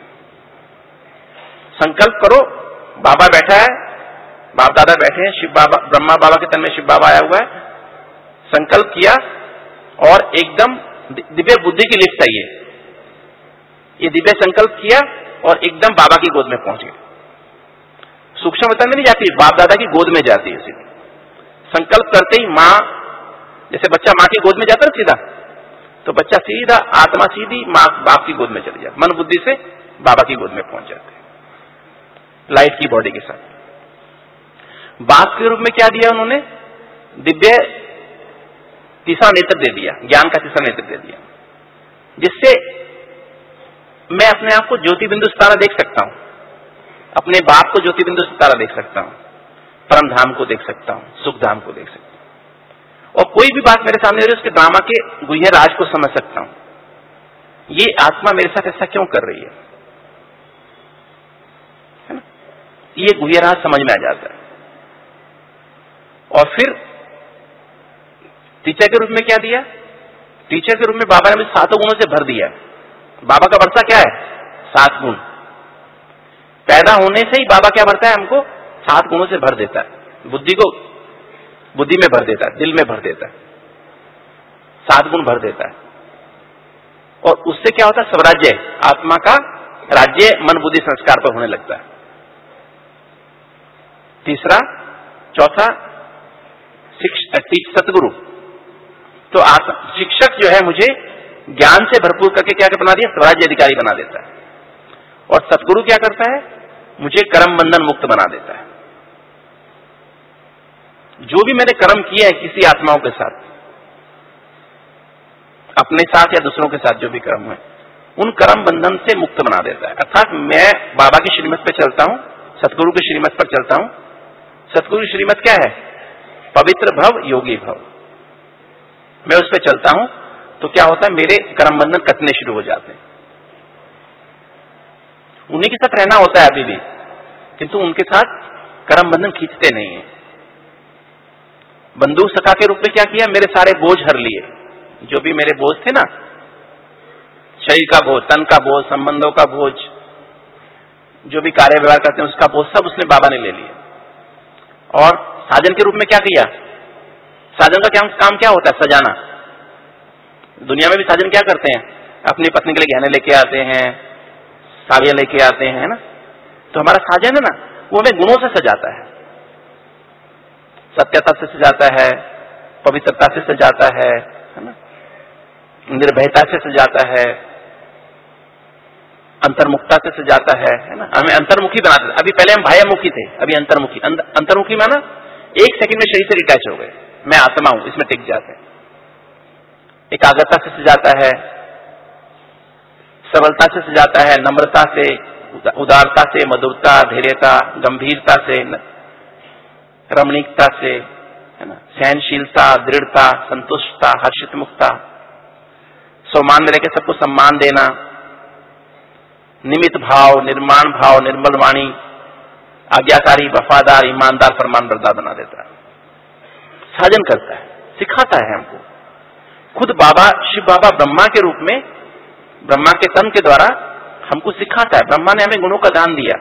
संकल्प करो, बाबा बैठा है, बाप दादा बैठे हैं, शिव बाबा, ब्रह्मा बाबा के तन में शिव बाबा आया हुआ है। संकल्प किया और एकदम दिव्य बुद्धि की लिफ्ट आई है। ये दिव्य संकल्प किया और एकदम बाबा की गोद में पहुंच गए। सूक्ष्म वतन में नहीं जाती, बाप दादा की गोद में जाती है सीधी। संकल्प करते ही मां, जैसे बच्चा मां की गोद में जाता है सीधा, तो बच्चा सीधा, आत्मा सीधी मां बाप की गोद में चली जाती, मन बुद्धि से बाबा की गोद में पहुंच जाते हैं, लाइट की बॉडी के साथ। बाप के रूप में क्या दिया उन्होंने? दिव्य तीसरा नेत्र दे दिया, ज्ञान का तीसरा नेत्र दे दिया, जिससे मैं अपने आप को ज्योति बिंदु सितारा देख सकता हूं, अपने बाप को ज्योति बिंदु सितारा देख सकता हूं, परम धाम को देख सकता हूं, सुख धाम को देख सकता हूं, और कोई भी बात मेरे सामने हो रही है उसके ड्रामा के गुह्य राज को समझ सकता हूं। ये आत्मा मेरे साथ ऐसा क्यों कर रही है, है ना? ये गुह्य राज समझ में आ जाता है। और फिर टीचर के रूप में क्या दिया? टीचर के रूप में बाबा ने मुझे सातों गुणों से भर दिया। बाबा का वर्षा क्या है? सात गुण। पैदा होने से ही बाबा क्या भरता है? हमको सात गुणों से भर देता है। बुद्धि को बुद्धि में भर देता है, दिल में भर देता है, सात गुण भर देता है। और उससे क्या होता है? स्वराज्य, आत्मा का राज्य मन बुद्धि संस्कार पर होने लगता है। तीसरा, चौथा, सतगुरु। तो शिक्षक जो है मुझे ज्ञान से भरपूर करके क्या बना दिया? स्वराज्य अधिकारी बना देता है। और सतगुरु क्या करता है? मुझे कर्म बंधन मुक्त बना देता है। जो भी मैंने कर्म किए हैं किसी आत्माओं के साथ, अपने साथ या दूसरों के साथ, जो भी कर्म है उन कर्म बंधन से मुक्त बना देता है। अर्थात मैं बाबा की श्रीमत पर चलता हूं, सतगुरु की श्रीमत पर चलता हूं। सतगुरु की श्रीमत क्या है? पवित्र भव, योगी भव। मैं उस पर चलता हूं तो क्या होता है? मेरे कर्म बंधन कटने शुरू हो जाते हैं। उन्हीं के साथ रहना होता है अभी भी, किंतु उनके साथ कर्म बंधन खींचते नहीं है। बंदूक सखा के रूप में क्या किया? मेरे सारे बोझ हर लिए। जो भी मेरे बोझ थे ना, शरीर का बोझ, तन का बोझ, संबंधों का बोझ, जो भी कार्य व्यवहार करते हैं उसका बोझ, सब उसने बाबा ने ले लिया। और साजन के रूप में क्या किया? साजन का क्या काम क्या होता है? सजाना। दुनिया में भी साजन क्या करते हैं? अपनी पत्नी के लिए गहने लेके आते हैं, साड़ियां लेके आते हैं, है ना? तो हमारा साजन है ना, वो हमें गुणों से सजाता है। सत्यता से सजाता है, पवित्रता से सजाता है, है ना? निर्भयता से सजाता है, अंतर्मुखता से सजाता है, है ना? हमें अंतर्मुखी बनाता है। अभी पहले हम बाह्यमुखी थे, अभी अंतर्मुखी। अंतर्मुखी माना एक सेकंड में शरीर से डिटैच हो गए, मैं आत्मा हूं, इसमें टिक जाते हैं। एकाग्रता से सजाता है, सरलता से सजाता है, नम्रता से, उदारता से, मधुरता, धैर्यता, गंभीरता से, रमणीकता से, है ना? सहनशीलता, दृढ़ता, संतुष्टता, हर्षित मुक्ता, सम्मान में रहकर सबको सम्मान देना, निमित भाव, निर्माण भाव, निर्मल वाणी, आज्ञाकारी, वफादार, ईमानदार, फरमानबरदार बना देता है। साजन करता है, सिखाता है हमको। खुद बाबा, शिव बाबा ब्रह्मा के रूप में, ब्रह्मा के तन के द्वारा हमको सिखाता है। ब्रह्मा ने हमें गुणों का दान दिया,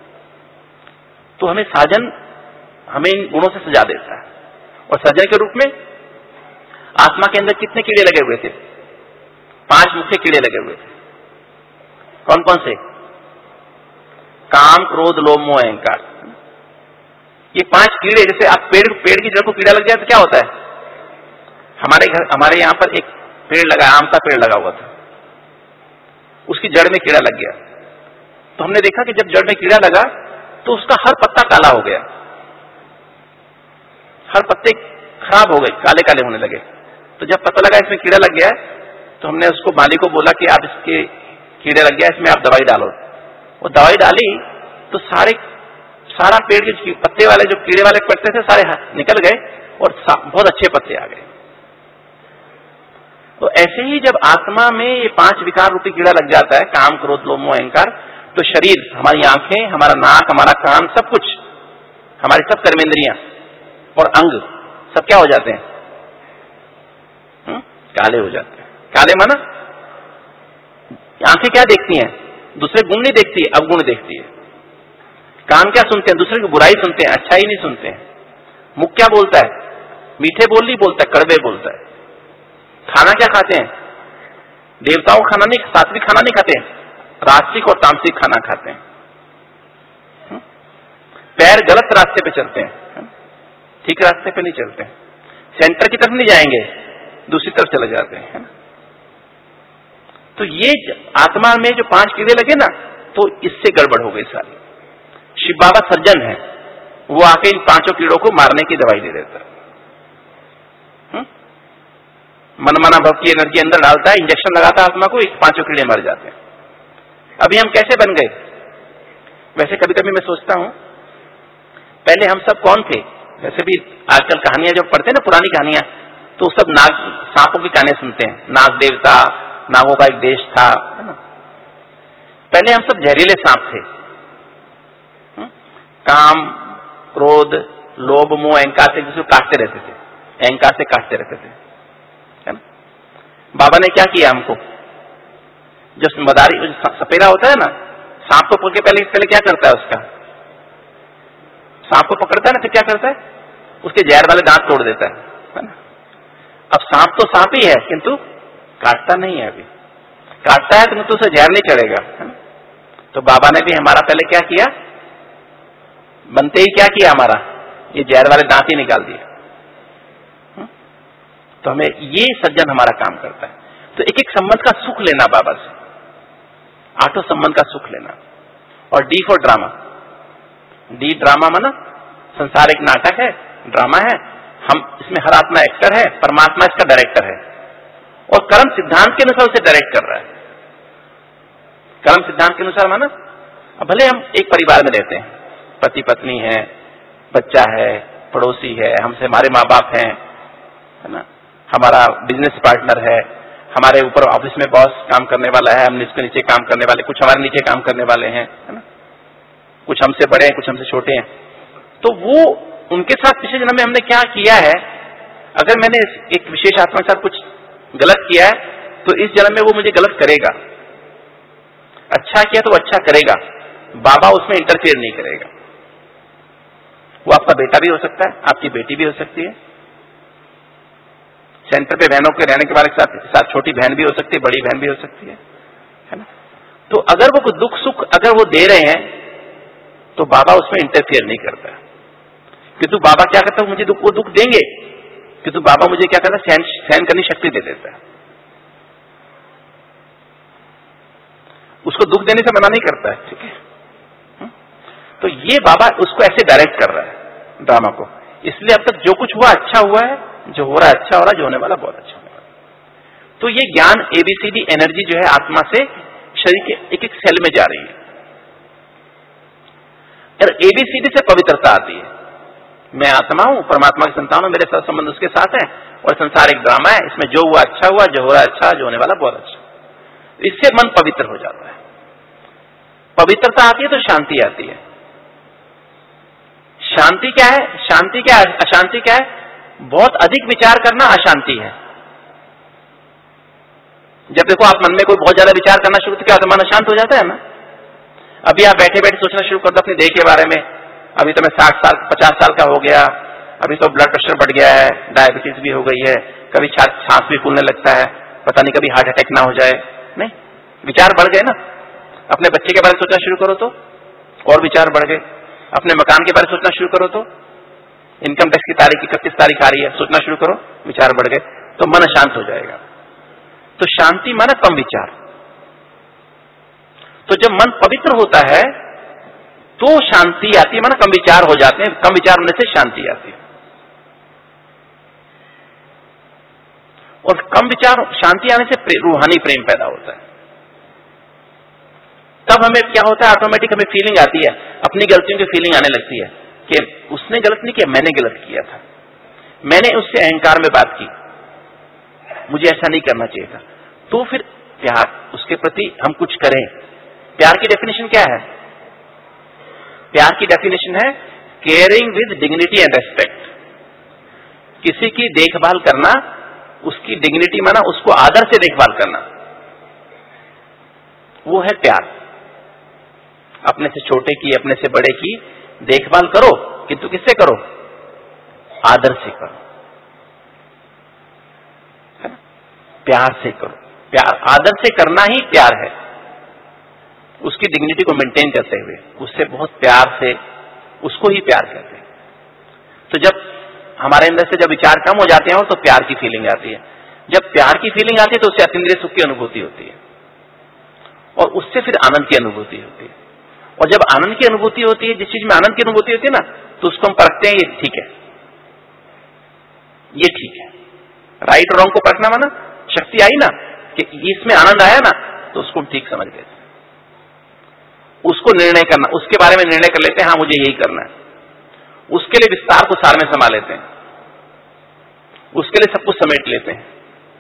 तो हमें साजन, हमें इन गुणों से सजा देता है। और सजन के रूप में आत्मा के अंदर कितने कीड़े लगे हुए थे? पांच मुख्य कीड़े लगे हुए थे। कौन कौन से? काम, क्रोध, लोभ, मोह, अहंकार। ये पांच कीड़े, जैसे आप पेड़ पेड़ की जड़ को कीड़ा लग जाए तो क्या होता है? हमारे घर, हमारे यहां पर एक पेड़ लगा, आम का पेड़ लगा हुआ था, उसकी जड़ में कीड़ा लग गया। तो हमने देखा कि जब जड़ में कीड़ा लगा तो उसका हर पत्ता काला हो गया, हर पत्ते खराब हो गए, काले काले होने लगे। तो जब पता लगा इसमें कीड़ा लग गया है, तो हमने उसको, माली को बोला कि आप इसके कीड़े लग गया, इसमें आप दवाई डालो। वो दवाई डाली तो सारे सारा पेड़ के पत्ते वाले, जो कीड़े वाले पत्ते थे, सारे निकल गए और बहुत अच्छे पत्ते आ गए। तो ऐसे ही जब आत्मा में ये पांच विकार रूपी कीड़ा लग जाता है, काम, क्रोध, लोभ, मोह, अहंकार, तो शरीर, हमारी आंखें, हमारा नाक, हमारा कान, सब कुछ, हमारी सब कर्मेंद्रियां और अंग सब क्या हो जाते हैं? हुँ? काले हो जाते हैं। काले माना आंखें क्या देखती हैं? दूसरे गुण नहीं देखती, अवगुण देखती है। कान क्या सुनते हैं? दूसरे की बुराई सुनते हैं, अच्छा ही नहीं सुनते हैं। मुख क्या बोलता है? मीठे बोल नहीं बोलता है, कड़वे बोलता है। खाना क्या खाते हैं? देवताओं खाना नहीं, सात्विक खाना नहीं खाते हैं, राजसिक और तामसिक खाना खाते हैं। पैर गलत रास्ते पे चलते हैं, ठीक रास्ते पे नहीं चलते हैं। सेंटर की तरफ नहीं जाएंगे, दूसरी तरफ चले जाते हैं। तो ये आत्मा में जो पांच कीड़े लगे ना, तो इससे गड़बड़ हो गई सारी। शिव बाबा सर्जन है, वो आके इन पांचों कीड़ों को मारने की दवाई दे देता है। मनमाना भव की एनर्जी अंदर डालता है, इंजेक्शन लगाता है आत्मा को, इस पांचों कीड़े मर जाते हैं। अभी हम कैसे बन गए? वैसे कभी कभी मैं सोचता हूं पहले हम सब कौन थे? वैसे भी आजकल कहानियां जब पढ़ते हैं ना, पुरानी कहानियां, तो सब नाग सांपों की कहानियां सुनते हैं। नाग देवता, नागों का एक देश था, है ना। पहले हम सब जहरीले सांप थे। हुँ? काम, क्रोध, लोभ, मोह, अहंकार से जिसको काटते रहते थे, अहंकार से काटते रहते थे, है ना। बाबा ने क्या किया हमको? जो मदारी सपेरा होता है ना, सांप को पकड़ के पहले पहले क्या करता है? उसका सांप को पकड़ता है ना, फिर क्या करता है? उसके जहर वाले दांत तोड़ देता है, है ना। अब सांप तो सांप ही है, किंतु काटता नहीं है। अभी काटता है तो तो उसे जहर नहीं चढ़ेगा, है ना। तो बाबा ने भी हमारा पहले क्या किया? बनते ही क्या किया? हमारा ये जहर वाले दांत ही निकाल दिए। तो हमें ये सज्जन हमारा काम करता है। तो एक एक संबंध का सुख लेना बाबा से, आठों संबंध का सुख लेना। और D for drama. D drama माना संसार एक नाटक है, ड्रामा है, हम इसमें हर आत्मा एक्टर है, परमात्मा इसका डायरेक्टर है, और कर्म सिद्धांत के अनुसार उसे डायरेक्ट कर रहा है। कर्म सिद्धांत के अनुसार माना अब भले हम एक परिवार में रहते हैं, पति पत्नी है, बच्चा है, पड़ोसी है, हमसे हमारे माँ बाप हैं, है ना, हमारा बिजनेस पार्टनर है, हमारे ऊपर ऑफिस में बॉस काम करने वाला है, हम इसके नीचे काम करने वाले, कुछ हमारे नीचे काम करने वाले हैं, है ना, कुछ हमसे बड़े हैं, कुछ हमसे छोटे हैं। तो वो उनके साथ पिछले जन्म में हमने क्या किया है, अगर मैंने एक विशेष आत्मा के साथ कुछ गलत किया है तो इस जन्म में वो मुझे गलत करेगा। अच्छा किया तो अच्छा करेगा, बाबा उसमें इंटरफेयर नहीं करेगा। वो आपका बेटा भी हो सकता है, आपकी बेटी भी हो सकती है, सेंटर पे बहनों के रहने के बारे के साथ, साथ छोटी बहन भी हो सकती है, बड़ी बहन भी हो सकती है, है ना। तो अगर वो दुख सुख अगर वो दे रहे हैं तो बाबा उसमें इंटरफेयर नहीं करता है। किंतु बाबा क्या करता है? मुझे दुख वो दुख देंगे, किंतु बाबा मुझे क्या करता है? सहन सहन करने शक्ति दे देता है। उसको दुख देने से मना नहीं करता है, ठीक है। तो ये बाबा उसको ऐसे डायरेक्ट कर रहा है ड्रामा को। इसलिए अब तक जो कुछ हुआ अच्छा हुआ है, जो हो रहा है अच्छा हो रहा है, जो होने वाला बहुत अच्छा होने वाला। तो ये ज्ञान एबीसीडी एनर्जी जो है आत्मा से शरीर के एक एक सेल में जा रही है, और एबीसीडी से पवित्रता आती है। मैं आत्मा हूं, परमात्मा की संतान हूं, मेरे साथ संबंध उसके साथ है, और संसार एक ड्रामा है, इसमें जो हुआ अच्छा हुआ, जो हो रहा है अच्छा, जो होने वाला बहुत अच्छा। इससे मन पवित्र हो जाता है। पवित्रता आती है तो शांति आती है। शांति क्या है? शांति क्या है? अशांति क्या है? बहुत अधिक विचार करना अशांति है। जब देखो आप मन में कोई बहुत ज्यादा विचार करना शुरू किया तो मन अशांत हो जाता है ना। अभी आप बैठे बैठे सोचना शुरू कर दो अपनी देह के बारे में, अभी तो मैं साठ साल पचास साल का हो गया, अभी तो ब्लड प्रेशर बढ़ गया है, डायबिटीज भी हो गई है, कभी सांस भी फूलने लगता है, पता नहीं कभी हार्ट अटैक ना हो जाए। नहीं, विचार बढ़ गए ना। अपने बच्चे के बारे में सोचना शुरू करो तो और विचार बढ़ गए। अपने मकान के बारे में सोचना शुरू करो तो इनकम टैक्स की तारीख इकतीस तारीख आ रही है, सोचना शुरू करो, विचार बढ़ गए, तो मन शांत हो जाएगा। तो शांति माना कम विचार। तो जब मन पवित्र होता है तो शांति आती है, माना कम विचार हो जाते हैं, कम विचार होने से शांति आती है। और कम विचार शांति आने से प्रे, रूहानी प्रेम पैदा होता है। तब हमें क्या होता है? ऑटोमेटिक हमें फीलिंग आती है, अपनी गलतियों की फीलिंग आने लगती है कि उसने गलत नहीं किया, मैंने गलत किया था, मैंने उससे अहंकार में बात की, मुझे ऐसा नहीं करना चाहिए था। तो फिर प्यार, उसके प्रति हम कुछ करें। प्यार की डेफिनेशन क्या है? प्यार की डेफिनेशन है caring with dignity and respect. किसी की देखभाल करना, उसकी डिग्निटी माना उसको आदर से देखभाल करना, वो है प्यार। अपने से छोटे की, अपने से बड़े की देखभाल करो, किंतु किससे करो? आदर से करो, है ना? प्यार से करो। प्यार आदर से करना ही प्यार है, उसकी डिग्निटी को मेंटेन करते हुए, उससे बहुत प्यार से, उसको ही प्यार करते हैं। तो जब हमारे अंदर से जब विचार कम हो जाते हैं और तो प्यार की फीलिंग आती है। जब प्यार की फीलिंग आती है तो उससे अतीन्द्रिय सुख की अनुभूति होती है, और उससे फिर आनंद की अनुभूति होती है। और जब आनंद की अनुभूति होती है, जिस चीज में आनंद की अनुभूति होती है ना, तो उसको हम परखते हैं, ये ठीक है, ये ठीक है। राइट और रॉन्ग को परखना माना शक्ति आई ना कि इसमें आनंद आया ना, तो उसको हम ठीक समझ लेते हैं। उसको निर्णय करना, उसके बारे में निर्णय कर लेते हैं, हाँ मुझे यही करना है। उसके लिए विस्तार को सार में समा लेते हैं, उसके लिए सब कुछ समेट लेते हैं,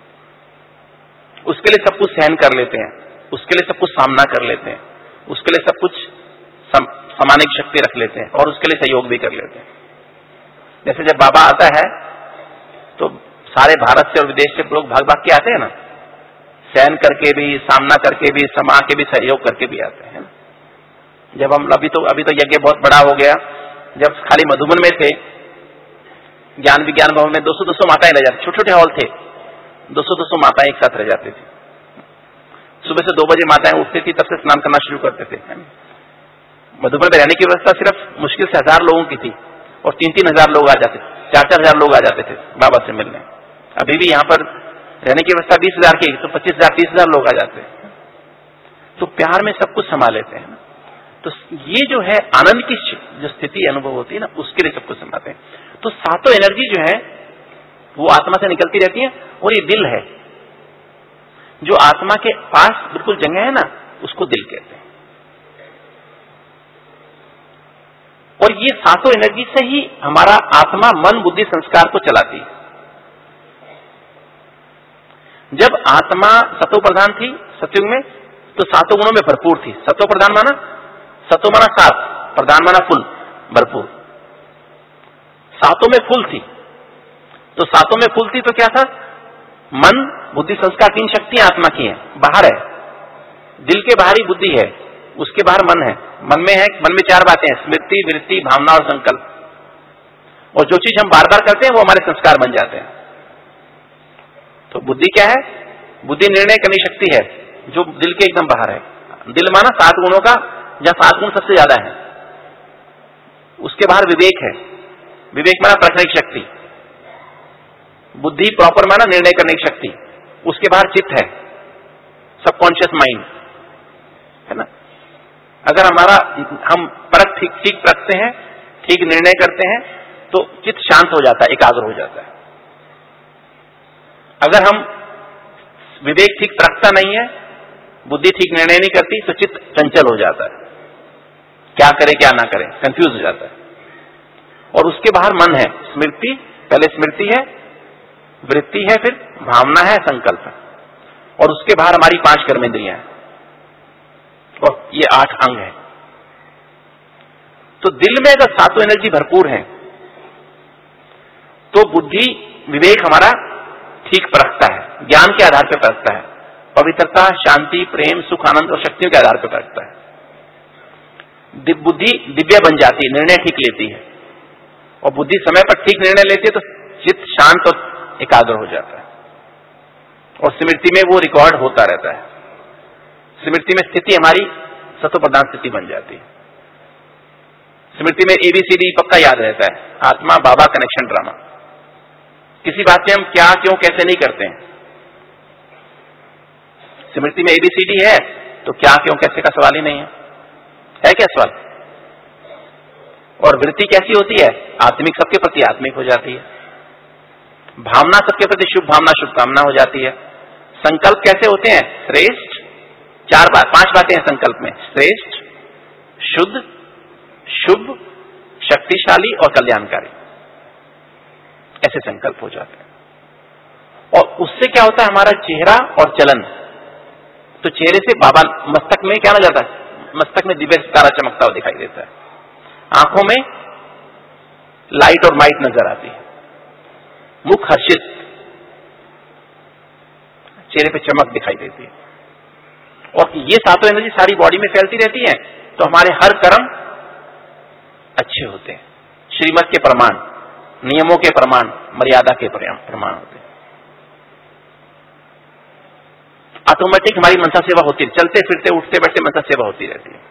उसके लिए सब कुछ सहन कर लेते हैं, उसके लिए सब कुछ सामना कर लेते हैं, उसके लिए सब कुछ सम, समाने की शक्ति रख लेते हैं और उसके लिए सहयोग भी कर लेते हैं। जैसे जब बाबा आता है तो सारे भारत से और विदेश से लोग भाग भाग के आते हैं ना, सहन करके भी, सामना करके भी, समा के भी, सहयोग करके भी आते हैं। जब हम अभी तो अभी तो यज्ञ बहुत बड़ा हो गया, जब खाली मधुबन में थे ज्ञान विज्ञान भवन में दो सौ दो सौ माताएं रह जाती, छोटे छोटे हॉल थे, दो सौ दो सौ माताएं एक साथ रह जाती थी। सुबह से दो बजे माताएं उठती थी, तब से स्नान करना शुरू करते थे। मधुबन में रहने की व्यवस्था सिर्फ मुश्किल से हजार लोगों की थी और तीन तीन हजार लोग आ जाते, चार चार हजार लोग आ जाते थे बाबा से मिलने। अभी भी यहाँ पर रहने की व्यवस्था बीस हजार की, तो पच्चीस हजार तीस हजार लोग आ जाते हैं। तो प्यार में सब कुछ समा लेते हैं। तो ये जो है आनंद की जो स्थिति अनुभव होती है ना, उसके लिए सब कुछ समाते हैं। तो सातों एनर्जी जो है वो आत्मा से निकलती रहती है और ये दिल है जो आत्मा के पास बिल्कुल जगह है ना, उसको दिल कहते हैं। और ये सातों एनर्जी से ही हमारा आत्मा मन बुद्धि संस्कार को चलाती है। जब आत्मा सतो प्रधान थी सतयुग में, तो सातों गुणों में भरपूर थी। सतो प्रधान माना, सतो माना सात, प्रधान माना फुल, भरपूर। सातों में फुल थी, तो सातों में फुल थी तो क्या था, मन बुद्धि संस्कार तीन शक्तियां आत्मा की हैं, बाहर है। दिल के बाहर ही बुद्धि है, उसके बाहर मन है। मन में है, मन में चार बातें हैं, स्मृति, वृत्ति, भावना और संकल्प। और जो चीज हम बार बार करते हैं वो हमारे संस्कार बन जाते हैं। तो बुद्धि क्या है, बुद्धि निर्णय करने शक्ति है जो दिल के एकदम बाहर है। दिल माना सात गुणों का, जहां सात गुण सबसे ज्यादा है। उसके बाहर विवेक है, विवेक माना प्रखने की शक्ति। बुद्धि प्रॉपर माना निर्णय करने की शक्ति। उसके बाहर चित्त है, सबकॉन्शियस माइंड है ना। अगर हमारा हम परख ठीक ठीक परखते हैं, ठीक निर्णय करते हैं, तो चित्त शांत हो जाता है, एकाग्र हो जाता है। अगर हम विवेक ठीक परखता नहीं है, बुद्धि ठीक निर्णय नहीं करती, तो चित्त चंचल हो जाता है, क्या करे क्या ना करे, कंफ्यूज हो जाता है। और उसके बाहर मन है, स्मृति, पहले स्मृति है, वृत्ति है, फिर भावना है, संकल्प है। और उसके बाहर हमारी पांच कर्मेंद्रियां हैं और ये आठ अंग है। तो दिल में अगर सातों एनर्जी भरपूर है तो बुद्धि विवेक हमारा ठीक परखता है, ज्ञान के आधार पर परखता है, पवित्रता, शांति, प्रेम, सुख, आनंद और शक्तियों के आधार पर परखता है। बुद्धि दिव्य बन जाती है, निर्णय ठीक लेती है। और बुद्धि समय पर ठीक निर्णय लेती है तो चित्त शांत और एकाग्र हो जाता है। और स्मृति में वो रिकॉर्ड होता रहता है। स्मृति में स्थिति हमारी सतो प्रधान स्थिति बन जाती है। स्मृति में एबीसीडी पक्का याद रहता है, आत्मा बाबा कनेक्शन ड्रामा। किसी बात से हम क्या क्यों कैसे नहीं करते हैं। स्मृति में एबीसीडी है तो क्या क्यों कैसे का सवाल ही नहीं है, है क्या सवाल। और वृत्ति कैसी होती है, आत्मिक, सबके प्रति आत्मिक हो जाती है। भावना सबके प्रति शुभ भावना, शुभकामना हो जाती है। संकल्प कैसे होते हैं, श्रेष्ठ, चार बात पांच बातें हैं संकल्प में, श्रेष्ठ, शुद्ध, शुभ, शक्तिशाली और कल्याणकारी, ऐसे संकल्प हो जाते हैं। और उससे क्या होता है, हमारा चेहरा और चलन। तो चेहरे से बाबा मस्तक में क्या नजर आता है, मस्तक में दिव्य सितारा चमकता हुआ दिखाई देता है। आंखों में लाइट और माइट नजर आती है। मुख हर्षित, चेहरे पे चमक दिखाई देती है। और ये सातों एनर्जी सारी बॉडी में फैलती रहती है तो हमारे हर कर्म अच्छे होते हैं। श्रीमत के प्रमाण, नियमों के प्रमाण, मर्यादा के प्रमाण होते हैं। ऑटोमेटिक हमारी मनसा सेवा होती है, चलते फिरते उठते बैठते मनसा सेवा होती रहती है।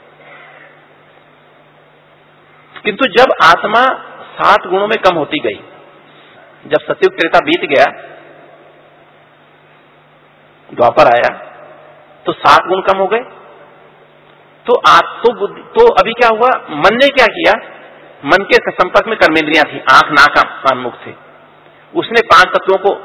किंतु जब आत्मा सात गुणों में कम होती गई, जब सतयुग त्रेता बीत गया, द्वापर आया, तो सात गुण कम हो गए। तो आप तो बुद्धि तो अभी क्या हुआ, मन ने क्या किया, मन के संपर्क में कर्मेंद्रियां थी, आंख, नाक, कान, मुख थे। उसने पांच तत्वों को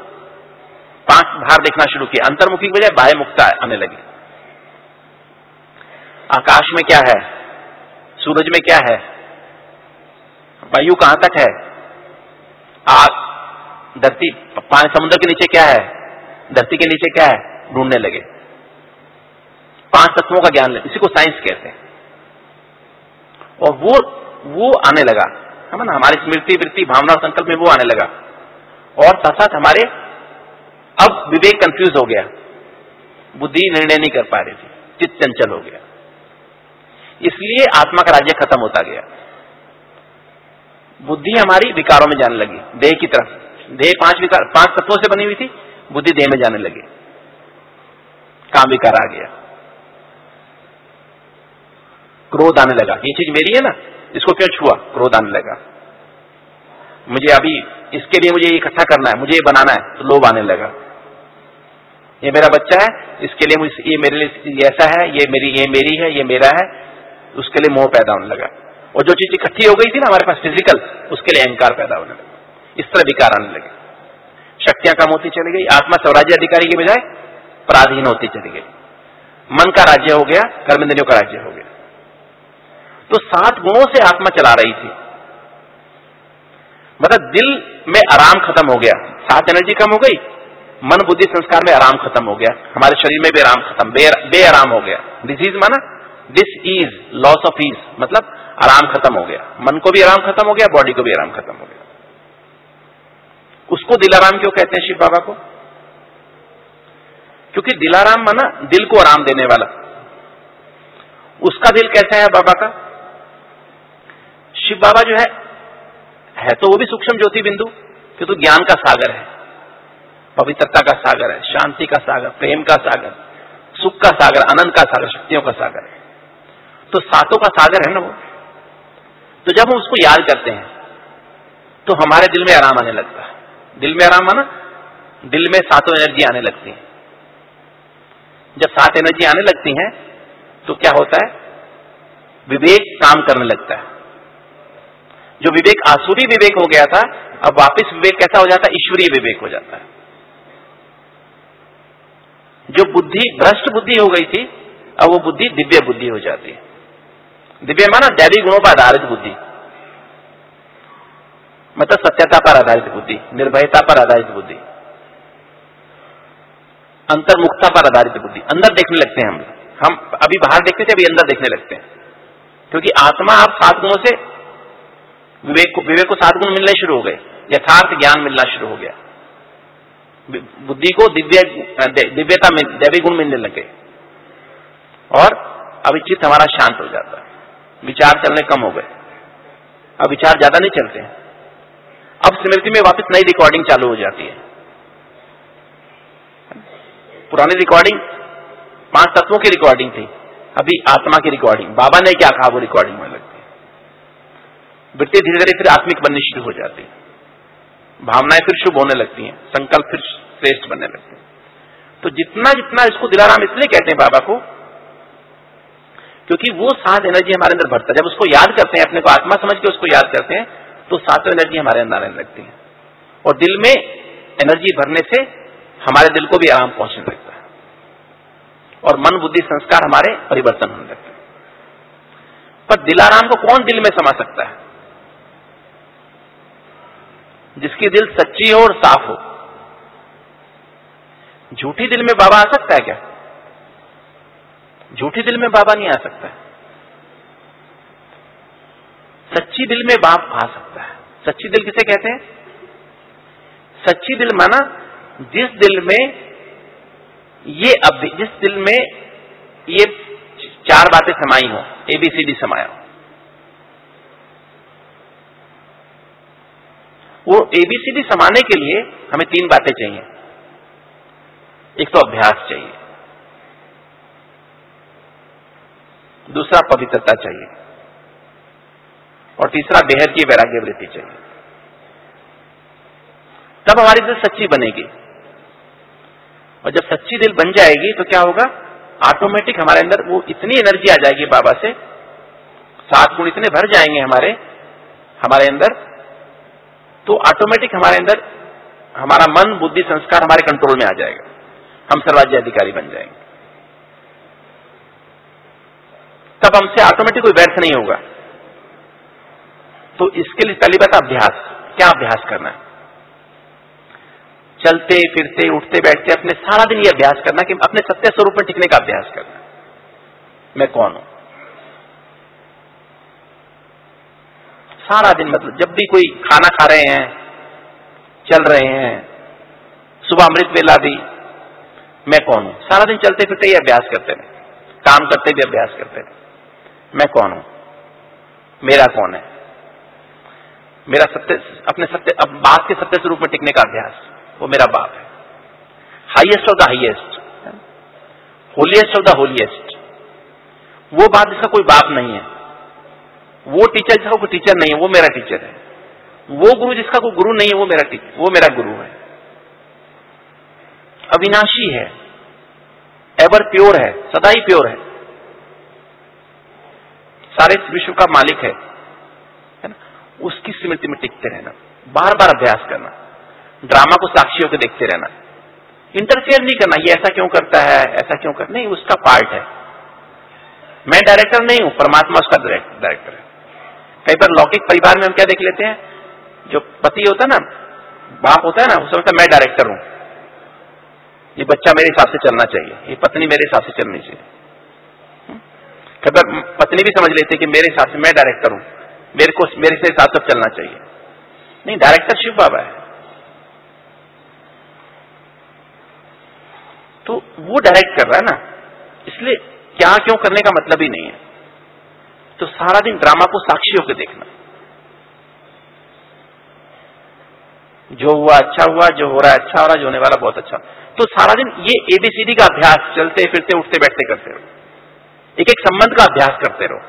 पांच भार देखना शुरू किया, अंतर्मुखी की बजाय बाह्य मुखता आने लगी। आकाश में क्या है, सूरज में क्या है, वायु कहां तक है, आग, धरती, पानी, समुद्र के नीचे क्या है, धरती के नीचे क्या है, ढूंढने लगे। पांच तत्वों का ज्ञान, इसी को साइंस कहते हैं। और वो वो आने लगा, है ना, हमारी स्मृति, वृत्ति, भावना और संकल्प में वो आने लगा। और साथ साथ हमारे अब विवेक कंफ्यूज हो गया, बुद्धि निर्णय नहीं कर पा रही थी, चित्त चंचल हो गया, इसलिए आत्मा का राज्य खत्म होता गया। बुद्धि हमारी विकारों में जाने लगी, देह की तरफ। देह पांच विकार, पांच तत्वों से बनी हुई थी, बुद्धि देह में जाने लगी, काम विकार आ गया, क्रोध आने लगा, ये चीज मेरी है ना, इसको क्यों छुआ, क्रोध आने लगा, मुझे अभी इसके लिए मुझे इकट्ठा करना है, मुझे ये बनाना है, तो लोभ आने लगा, ये मेरा बच्चा है, इसके लिए मुझे, ये मेरे लिए ऐसा है, ये मेरी ये मेरी है, ये मेरा है, उसके लिए मोह पैदा होने लगा। और जो चीज इकट्ठी हो गई थी ना हमारे पास फिजिकल, उसके लिए अहंकार पैदा होने लगा, इस तरह विकार आने लगे, शक्तियां कम होती चली गई, आत्मा स्वराज्य अधिकारी के बजाय पराधीन होती चली गई, मन का राज्य हो गया, कर्मेंद्रियों का राज्य हो गया। तो सात गुणों से आत्मा चला रही थी, मतलब दिल में आराम खत्म हो गया, सात एनर्जी कम हो गई, मन बुद्धि संस्कार में आराम खत्म हो गया, हमारे शरीर में भी आराम खत्म, बे, बेआराम हो गया। डिजीज माना dis ease, loss of ease, मतलब आराम खत्म हो गया, मन को भी आराम खत्म हो गया, बॉडी को भी आराम खत्म हो गया। उसको दिलाराम क्यों कहते हैं शिव बाबा को? क्योंकि दिलाराम माना दिल को आराम देने वाला। उसका दिल कैसा है बाबा का? शिव बाबा जो है है तो वो भी सूक्ष्म ज्योति बिंदु, कि तो ज्ञान का सागर है, पवित्रता का सागर है, शांति का सागर, प्रेम का सागर, सुख का सागर, आनंद का सागर, शक्तियों का सागर है। तो सातों का सागर है ना वो। तो जब हम उसको याद करते हैं तो हमारे दिल में आराम आने लगता है। दिल में आराम आना, दिल में सातों एनर्जी आने लगती है। जब सात एनर्जी आने लगती हैं तो क्या होता है, विवेक काम करने लगता है। जो विवेक आसुरी विवेक हो गया था, अब वापस विवेक कैसा हो जाता है, ईश्वरीय विवेक हो जाता है। जो बुद्धि भ्रष्ट बुद्धि हो गई थी, अब वो बुद्धि दिव्य बुद्धि हो जाती है। दिव्य माना दैवी गुणों पर आधारित बुद्धि, मतलब सत्यता पर आधारित बुद्धि, निर्भयता पर आधारित बुद्धि, अंतर्मुखता पर आधारित बुद्धि। अंदर देखने लगते हैं हम हम अभी बाहर देखते थे, अभी अंदर देखने लगते हैं, क्योंकि आत्मा अब सात गुणों से विवेक को विवेक को सात गुण मिलने शुरू हो गए, यथार्थ ज्ञान मिलना शुरू हो गया, बुद्धि को दिव्य दिव्यता में दैवी गुण मिलने लगे, और अभी चित्त हमारा शांत हो जाता है, विचार चलने कम हो गए, अब विचार ज्यादा नहीं चलते हैं। अब स्मृति में वापस नई रिकॉर्डिंग चालू हो जाती है। पुरानी रिकॉर्डिंग पांच तत्वों की रिकॉर्डिंग थी, अभी आत्मा की रिकॉर्डिंग, बाबा ने क्या कहा वो रिकॉर्डिंग में लगती है। वृत्ति धीरे धीरे फिर आत्मिक बननी शुरू हो जाती है, भावनाएं फिर शुभ होने लगती हैं, संकल्प फिर श्रेष्ठ बनने लगते हैं। तो जितना जितना इसको दिलाराम इसलिए कहते हैं बाबा को, क्योंकि वो सात एनर्जी हमारे अंदर भरता है। जब उसको याद करते हैं, अपने को आत्मा समझ के उसको याद करते हैं, तो सातों एनर्जी हमारे अंदर आने लगती है, और दिल में एनर्जी भरने से हमारे दिल को भी आराम पहुंचने लगता है, और मन बुद्धि संस्कार हमारे परिवर्तन होने लगते हैं। पर दिलाराम को कौन दिल में समा सकता है? जिसकी दिल सच्ची हो और साफ हो। झूठी दिल में बाबा आ सकता है क्या? झूठी दिल में बाबा नहीं आ सकता है। सच्ची दिल में बाप आ सकता है। सच्ची दिल किसे कहते हैं? सच्ची दिल माना जिस दिल में ये अब जिस दिल में ये चार बातें समाई हो, एबीसीडी समाया हो। वो एबीसीडी समाने के लिए हमें तीन बातें चाहिए। एक तो अभ्यास चाहिए, दूसरा पवित्रता चाहिए, और तीसरा बेहद की वैराग्य वृत्ति चाहिए। तब हमारी दिल सच्ची बनेगी, और जब सच्ची दिल बन जाएगी तो क्या होगा, ऑटोमेटिक हमारे अंदर वो इतनी एनर्जी आ जाएगी बाबा से, सात गुण इतने भर जाएंगे हमारे हमारे अंदर, तो ऑटोमेटिक हमारे अंदर हमारा मन बुद्धि संस्कार हमारे कंट्रोल में आ जाएगा, हम सर्वराज्य अधिकारी बन जाएंगे। तब हमसे ऑटोमेटिक कोई व्यर्थ नहीं होगा। तो इसके लिए पहली बात अभ्यास। क्या अभ्यास करना है? चलते फिरते उठते बैठते अपने सारा दिन ये अभ्यास करना कि अपने सत्य स्वरूप में टिकने का अभ्यास करना। मैं कौन हूं? सारा दिन, मतलब जब भी कोई खाना खा रहे हैं, चल रहे हैं, सुबह अमृत वेला भी, मैं कौन हूं? सारा दिन चलते फिरते ये अभ्यास करते रहे, काम करते भी अभ्यास करते रहे। मैं कौन हूं? मेरा कौन है? मेरा सत्य, अपने सत्य, अब बात के सत्य स्वरूप में टिकने का अभ्यास। वो मेरा बाप है, highest of the highest, holiest of the holiest. वो बात जिसका कोई बाप नहीं है, वो टीचर जिसका कोई टीचर नहीं है, वो मेरा टीचर है। वो गुरु जिसका कोई गुरु नहीं है, वो मेरा टीचर, वो मेरा गुरु है। अविनाशी है, एवर प्योर है, सदा ही प्योर है, सारे विश्व का मालिक है, है ना? उसकी स्मृति में टिकते रहना, बार बार अभ्यास करना, ड्रामा को साक्षियों के देखते रहना, इंटरफेयर नहीं करना। ये ऐसा क्यों करता है, ऐसा क्यों कर, नहीं, उसका पार्ट है। मैं डायरेक्टर नहीं हूं, परमात्मा उसका डायरेक्टर है। कई बार लौकिक परिवार में हम क्या देख लेते हैं, जो पति होता है ना, बाप होता है ना, उसमें समझता मैं डायरेक्टर हूं, ये बच्चा मेरे हिसाब से चलना चाहिए, ये पत्नी मेरे हिसाब से चलनी चाहिए। कई बार पत्नी भी समझ लेती है कि मेरे हिसाब से मैं डायरेक्टर हूं, मेरे को मेरे से हिसाब से चलना चाहिए। नहीं, डायरेक्टर शिव बाबा है। तो वो डायरेक्ट कर रहा है ना, इसलिए क्या क्यों करने का मतलब ही नहीं है। तो सारा दिन ड्रामा को साक्षी होकर देखना, जो हुआ अच्छा हुआ, जो हो रहा है अच्छा हो रहा है, जो होने वाला बहुत अच्छा। तो सारा दिन ये एबीसीडी का अभ्यास चलते फिरते उठते बैठते करते रहो, एक एक संबंध का अभ्यास करते रहो।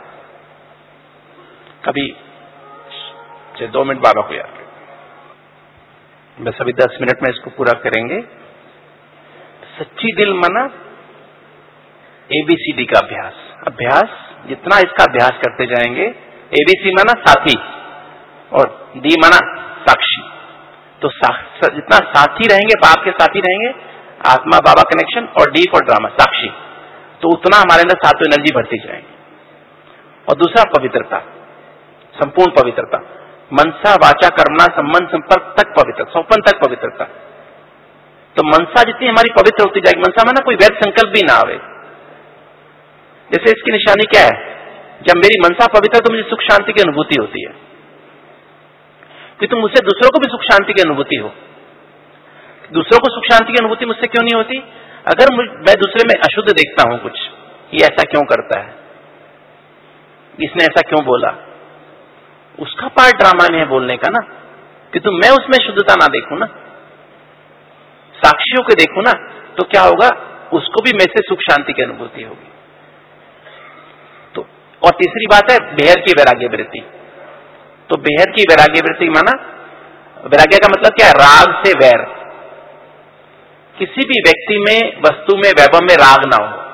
कभी दो मिनट बाबा को याद करें, बस अभी दस मिनट में इसको पूरा करेंगे। सच्ची दिल मना एबीसीडी का अभ्यास। अभ्यास जितना इसका अभ्यास करते जाएंगे, एबीसी माना साथी और डी माना साक्षी। तो सा, जितना साथी रहेंगे, बाप के साथी रहेंगे, आत्मा बाबा कनेक्शन, और डी फॉर ड्रामा साक्षी, तो उतना हमारे अंदर सातों एनर्जी बढ़ती जाएगी। और दूसरा पवित्रता, संपूर्ण पवित्रता, मनसा वाचा कर्मणा संबंध संपर्क तक पवित्र, सौपन तक पवित्रता। तो मनसा जितनी हमारी पवित्र होती जाएगी, मनसा माना कोई व्यर्थ संकल्प भी ना आवे। जैसे इसकी निशानी क्या है, जब मेरी मनसा पवित्र तो मुझे सुख शांति की अनुभूति होती है, कि तुम मुझसे दूसरों को भी सुख शांति की अनुभूति हो। दूसरों को सुख शांति की अनुभूति मुझसे क्यों नहीं होती? अगर मैं दूसरे में अशुद्ध देखता हूं कुछ, ये ऐसा क्यों करता है, इसने ऐसा क्यों बोला, उसका पार्ट ड्रामा में है बोलने का ना, कि तुम मैं उसमें शुद्धता ना देखूं ना, साक्षियों के देखूं ना, तो क्या होगा, उसको भी मैं से सुख शांति की अनुभूति होगी। तो और तीसरी बात है बेहर की वैराग्य वृत्ति। तो बेहर की वैराग्य वृत्ति माना, वैराग्य का मतलब क्या है, राग से वैर। किसी भी व्यक्ति में, वस्तु में, वैभव में राग ना हो।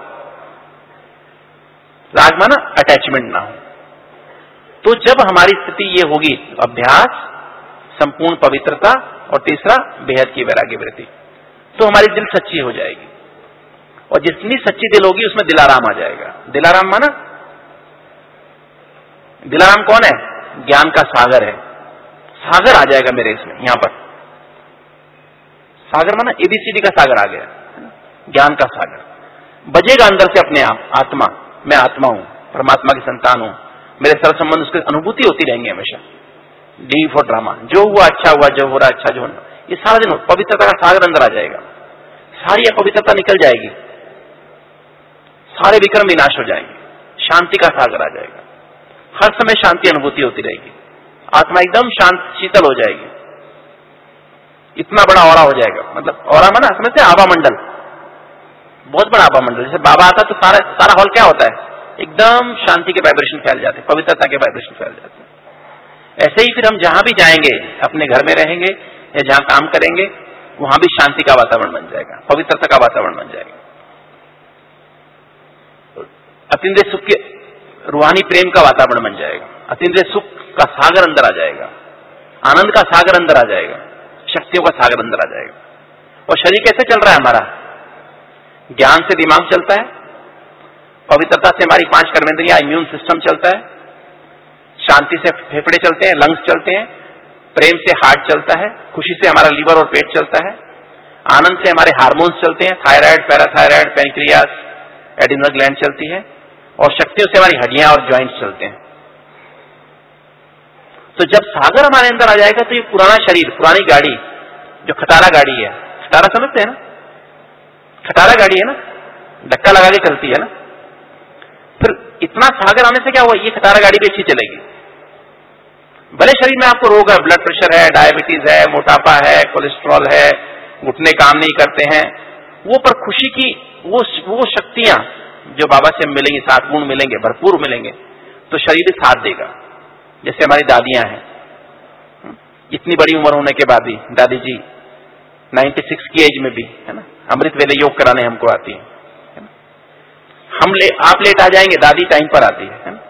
राग माना अटैचमेंट ना हो। तो जब हमारी स्थिति ये होगी, अभ्यास, संपूर्ण पवित्रता और तीसरा बेहद की वैराग्य वृत्ति, तो हमारी दिल सच्ची हो जाएगी। और जितनी सच्ची दिल होगी उसमें दिलाराम आ जाएगा। दिलाराम माना, दिलाराम कौन है? ज्ञान का सागर है। सागर आ जाएगा मेरे इसमें, यहां पर सागर माना एबीसीडी का सागर आ गया, ज्ञान का सागर बजेगा अंदर से अपने आप। आत्मा, मैं आत्मा हूं, परमात्मा की संतान हूं, मेरे सर संबंध उसकी अनुभूति होती रहेंगी हमेशा। डी फॉर ड्रामा, जो हुआ अच्छा हुआ, जो हो रहा अच्छा, जो होना, ये सारा दिन पवित्रता का सागर अंदर आ जाएगा। सारी अपवित्रता निकल जाएगी, सारे विक्रम विनाश हो जाएंगे, शांति का सागर आ जाएगा। हर समय शांति अनुभूति होती रहेगी, आत्मा एकदम शांत शीतल हो जाएगी। इतना बड़ा ऑरा हो जाएगा, मतलब ऑरा माना समझते हैं, आभा मंडल, बहुत बड़ा आभा मंडल। जैसे बाबा आता तो सारा सारा हॉल क्या होता है, एकदम शांति के वाइब्रेशन फैल जाते हैं, पवित्रता के वाइब्रेशन फैल जाते हैं। ऐसे ही फिर हम जहां भी जाएंगे, अपने घर में रहेंगे या जहां काम करेंगे, वहां भी शांति का वातावरण बन जाएगा, पवित्रता का वातावरण बन जाएगा। अतीन्द्रिय सुख के, रूहानी प्रेम का वातावरण बन जाएगा, अतीन्द्रिय सुख का सागर अंदर आ जाएगा, आनंद का सागर अंदर आ जाएगा, शक्तियों का सागर अंदर आ जाएगा। और शरीर कैसे चल रहा है हमारा? ज्ञान से दिमाग चलता है, पवित्रता से हमारी पांच कर्मेंद्रियां, इम्यून सिस्टम चलता है, शांति से फेफड़े चलते हैं, लंग्स चलते हैं, प्रेम से हार्ट चलता है, खुशी से हमारा लीवर और पेट चलता है, आनंद से हमारे हार्मोन्स चलते हैं, thyroid, parathyroid, pancreas, adrenal gland चलती है, और शक्तियों से हमारी हड्डियां और जॉइंट्स चलते हैं। तो जब सागर हमारे अंदर आ जाएगा तो ये पुराना शरीर, पुरानी गाड़ी, जो खटारा गाड़ी है, खटारा समझते हैं ना, खटारा गाड़ी है ना, धक्का लगा के चलती है ना, फिर इतना सागर आने से क्या हुआ, ये खटारा गाड़ी भी अच्छी चलेगी। भले शरीर में आपको रोग है, ब्लड प्रेशर है, डायबिटीज है, मोटापा है, कोलेस्ट्रॉल है, घुटने काम नहीं करते हैं, वो पर खुशी की वो वो शक्तियां जो बाबा से मिलेंगी, सात गुण मिलेंगे, भरपूर मिलेंगे, तो शरीर साथ देगा। जैसे हमारी दादियां हैं, इतनी बड़ी उम्र होने के बाद भी दादी जी छियानवे की एज में भी, है ना, अमृत वेले योग कराने हमको आती है, है ना? हम ले आप लेट आ जाएंगे, दादी टाइम पर आती है, है ना?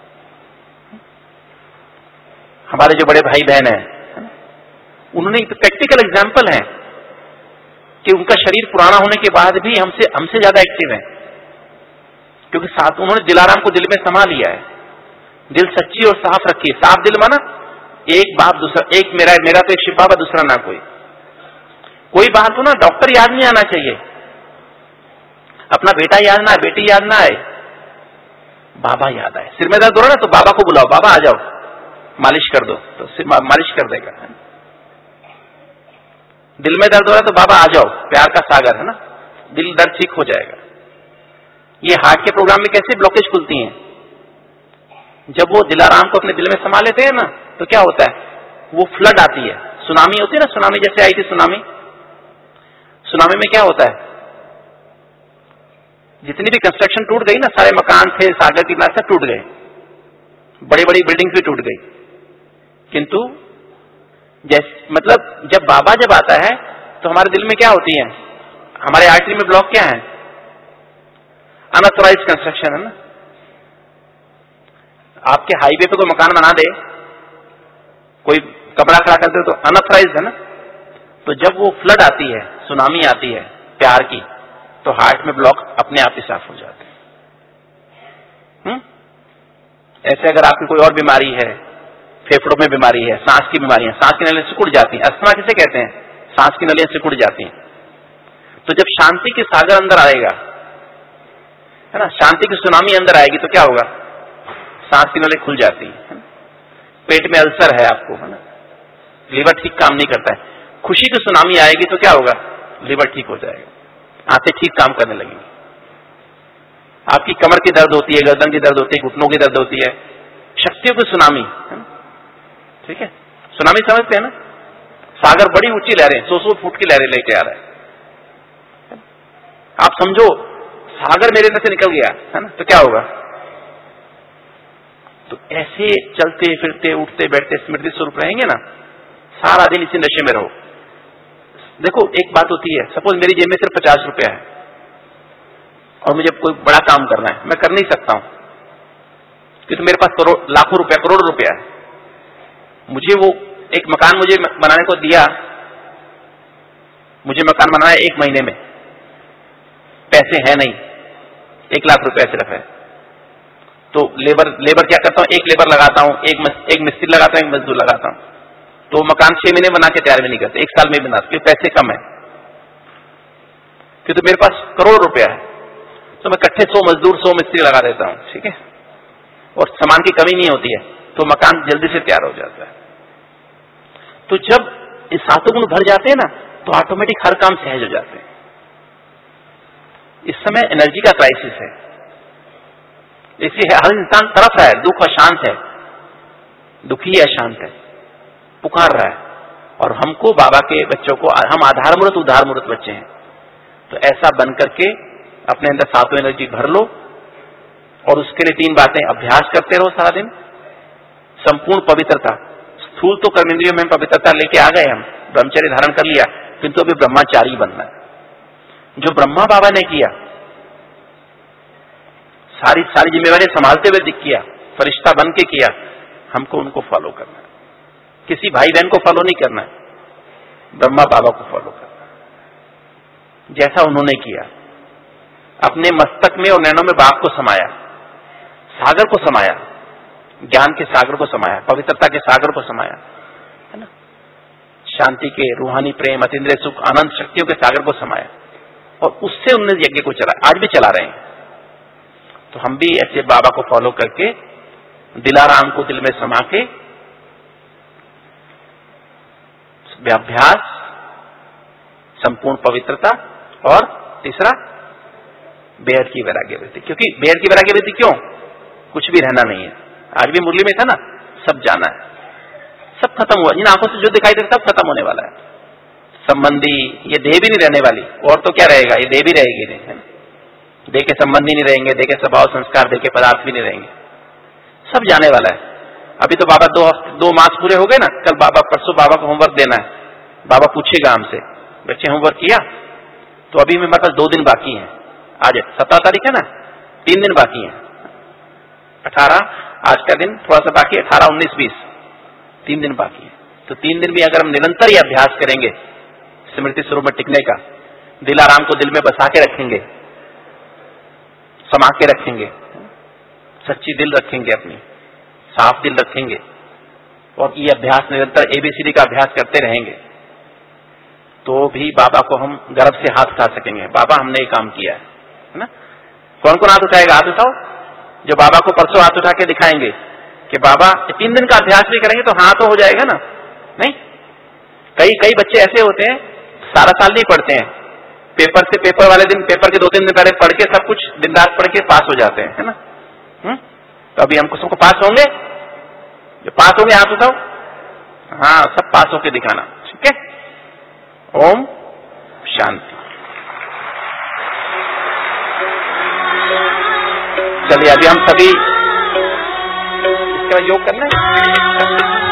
हमारे जो बड़े भाई बहन हैं, है ना, उन्होंने प्रैक्टिकल एग्जाम्पल है कि उनका शरीर पुराना होने के बाद भी हमसे हमसे ज्यादा एक्टिव है, क्योंकि साथ उन्होंने दिलाराम को दिल में समा लिया है। दिल सच्ची और साफ रखिए। साफ दिल माना एक बाप दूसरा, एक मेरा मेरा तो एक शिव बाबा, दूसरा ना कोई। कोई बात हो ना, डॉक्टर याद नहीं आना चाहिए, अपना बेटा याद ना आए, बेटी याद ना आए, बाबा याद आए। सिर में दर्द हो रहा ना तो बाबा को बुलाओ, बाबा आ जाओ मालिश कर दो, तो सिर मालिश कर देगा। दिल में दर्द हो रहा है तो बाबा आ जाओ, प्यार का सागर है ना, दिल दर्द ठीक हो जाएगा। ये हार्ट के प्रोग्राम में कैसे ब्लॉकेज खुलती हैं, जब वो दिलाराम को अपने दिल में समा लेते हैं ना, तो क्या होता है, वो फ्लड आती है, सुनामी होती है ना, सुनामी जैसे आई थी, सुनामी सुनामी में क्या होता है, जितनी भी कंस्ट्रक्शन टूट गई ना, सारे मकान थे सागर की किनारे से टूट गए, बड़ी बड़ी बिल्डिंग्स भी टूट गई, किंतु जैसे मतलब जब बाबा जब आता है तो हमारे दिल में क्या होती है, हमारे आर्टरी में ब्लॉक क्या है, अनऑथराइज्ड कंस्ट्रक्शन है ना। आपके हाईवे पे कोई मकान बना दे, कोई कमरा खड़ा कर दे, तो अनऑथराइज्ड है ना। तो जब वो फ्लड आती है, सुनामी आती है प्यार की, तो हार्ट में ब्लॉक अपने आप ही साफ हो जाते हैं। हम्म ऐसे अगर आपकी कोई और बीमारी है, फेफड़ों में बीमारी है, सांस की बीमारी है, सांस की नलियां सिकुड़ जाती हैं, अस्थमा किसे कहते हैं, सांस की नलियां सिकुड़ जाती हैं। तो जब शांति की सागर अंदर आएगा, है ना, शांति की सुनामी अंदर आएगी तो क्या होगा, सांस की नलियां खुल जाती है, पेट में अल्सर है आपको, है ना, लीवर ठीक काम नहीं करता है, खुशी की सुनामी आएगी तो क्या होगा, लीवर ठीक हो जाएगा, आंखें ठीक काम करने लगेंगी, आपकी कमर की दर्द होती है, गर्दन की दर्द होती है, घुटनों की दर्द होती है, शक्तियों की सुनामी, है ना, ठीक है, सुनामी समझते हैं ना, सागर बड़ी ऊंची लहरें, सौ सौ फुट की लहरें लेके आ रहा है। आप समझो सागर मेरे अंदर से निकल गया, है ना, तो क्या होगा। तो ऐसे चलते फिरते उठते बैठते स्मृति स्वरूप रहेंगे ना, सारा दिन इसी नशे में रहो। देखो एक बात होती है, सपोज मेरी जेब में सिर्फ पचास रुपया है और मुझे कोई बड़ा काम करना है, मैं कर नहीं सकता हूं क्योंकि मेरे पास करोड़ लाखों रुपया करोड़ रुपया है। मुझे वो एक मकान मुझे बनाने को दिया, मुझे मकान बनाना है एक महीने में, पैसे है नहीं, एक लाख रुपया सिर्फ है, तो लेबर लेबर क्या करता हूं, एक लेबर लगाता हूं, एक एक मिस्त्री लगाता हूं, एक मजदूर लगाता हूं, तो मकान छह महीने बना के तैयार भी नहीं करते, एक साल में बना, क्योंकि पैसे कम है, क्योंकि मेरे पास करोड़ रुपया है, तो मैं इकट्ठे सौ मजदूर सौ मिस्त्री लगा देता हूं, ठीक है, और सामान की कमी नहीं होती है, तो मकान जल्दी से तैयार हो जाता है। तो जब ये सातों गुण भर जाते हैं ना, तो ऑटोमेटिक हर काम सहज हो जाते हैं। इस समय एनर्जी का क्राइसिस है, इसलिए हर इंसान तरफ रहा है, दुख अशांत है, दुखी है, अशांत है, पुकार रहा है, और हमको बाबा के बच्चों को, हम आधार मूर्त उधार मूर्त बच्चे हैं, तो ऐसा बन करके अपने अंदर सातों एनर्जी भर लो, और उसके लिए तीन बातें अभ्यास करते रहो सारा दिन। संपूर्ण पवित्रता, स्थूल तो कर्मेंद्रियों में पवित्रता लेके आ गए, हम ब्रह्मचर्य धारण कर लिया, किंतु अभी ब्रह्मचारी बनना है। जो ब्रह्मा बाबा ने किया, सारी सारी जिम्मेवारी संभालते हुए दिख किया, फरिश्ता बन के किया, हमको उनको फॉलो करना है, किसी भाई बहन को फॉलो नहीं करना है, ब्रह्मा बाबा को फॉलो करना है, जैसा उन्होंने किया। अपने मस्तक में और नैनों में बाप को समाया, सागर को समाया, ज्ञान के सागर को समाया, पवित्रता के सागर को समाया, है ना, शांति के, रूहानी प्रेम, अतीन्द्रिय सुख, आनंद शक्तियों के सागर को समाया, और उससे उन्होंने यज्ञ को चला, आज भी चला रहे हैं। तो हम भी ऐसे बाबा को फॉलो करके दिलाराम को दिल में समा के अभ्यास, संपूर्ण पवित्रता, और तीसरा बेहद की वैराग्य वृत्ति। क्योंकि बेहद की वैराग्य वृत्ति क्यों? कुछ भी रहना नहीं है। आज भी मुरली में था ना, सब जाना है, सब खत्म हुआ, जिन आंखों से जो दिखाई देता सब खत्म होने वाला है। संबंधी, ये देह भी नहीं रहने वाली, और तो क्या रहेगा, ये देह भी रहेगी नहीं, है ना? देह के संबंधी नहीं रहेंगे, देह के स्वभाव संस्कार, देह के पदार्थ भी नहीं रहेंगे, सब जाने वाला है। अभी तो बाबा दो हफ्ते दो मास पूरे हो गए ना, कल बाबा परसों बाबा को होमवर्क देना है, बाबा पूछेगा हमसे, बच्चे होमवर्क किया? तो अभी मेरे पास दो दिन बाकी हैं, आज सत्रह तारीख है ना, तीन दिन बाकी हैं, अठारह आज का दिन थोड़ा सा बाकी, अठारह उन्नीस बीस तीन दिन बाकी है। तो तीन दिन भी अगर हम निरंतर ही अभ्यास करेंगे स्मृति स्वरूप में टिकने का, दिलाराम को दिल में बसा के रखेंगे, समा के रखेंगे, सच्ची दिल रखेंगे, अपनी साफ दिल रखेंगे, और ये अभ्यास निरंतर एबीसीडी का अभ्यास करते रहेंगे, तो भी बाबा को हम गर्व से हाथ उठा सकेंगे, बाबा हमने ये काम किया है, है ना? कौन कौन हाथ उठाएगा? हाथ उठाओ जो बाबा को परसों हाथ उठा के दिखाएंगे कि बाबा तीन दिन का अभ्यास भी करेंगे तो हाँ तो हो जाएगा ना। नहीं, कई कई बच्चे ऐसे होते हैं सारा साल नहीं पढ़ते हैं, पेपर से पेपर वाले दिन, पेपर के दो तीन दिन पहले पढ़ के सब कुछ दिन रात पढ़ के पास हो जाते हैं, है ना? हुँ? तो अभी हमको सबको पास होंगे, जो पास होंगे हाथ उठाओ, हाँ सब पास होके दिखाना, ठीक है? ओम शांति। चलिए अभी हम सभी इसका योग करना है।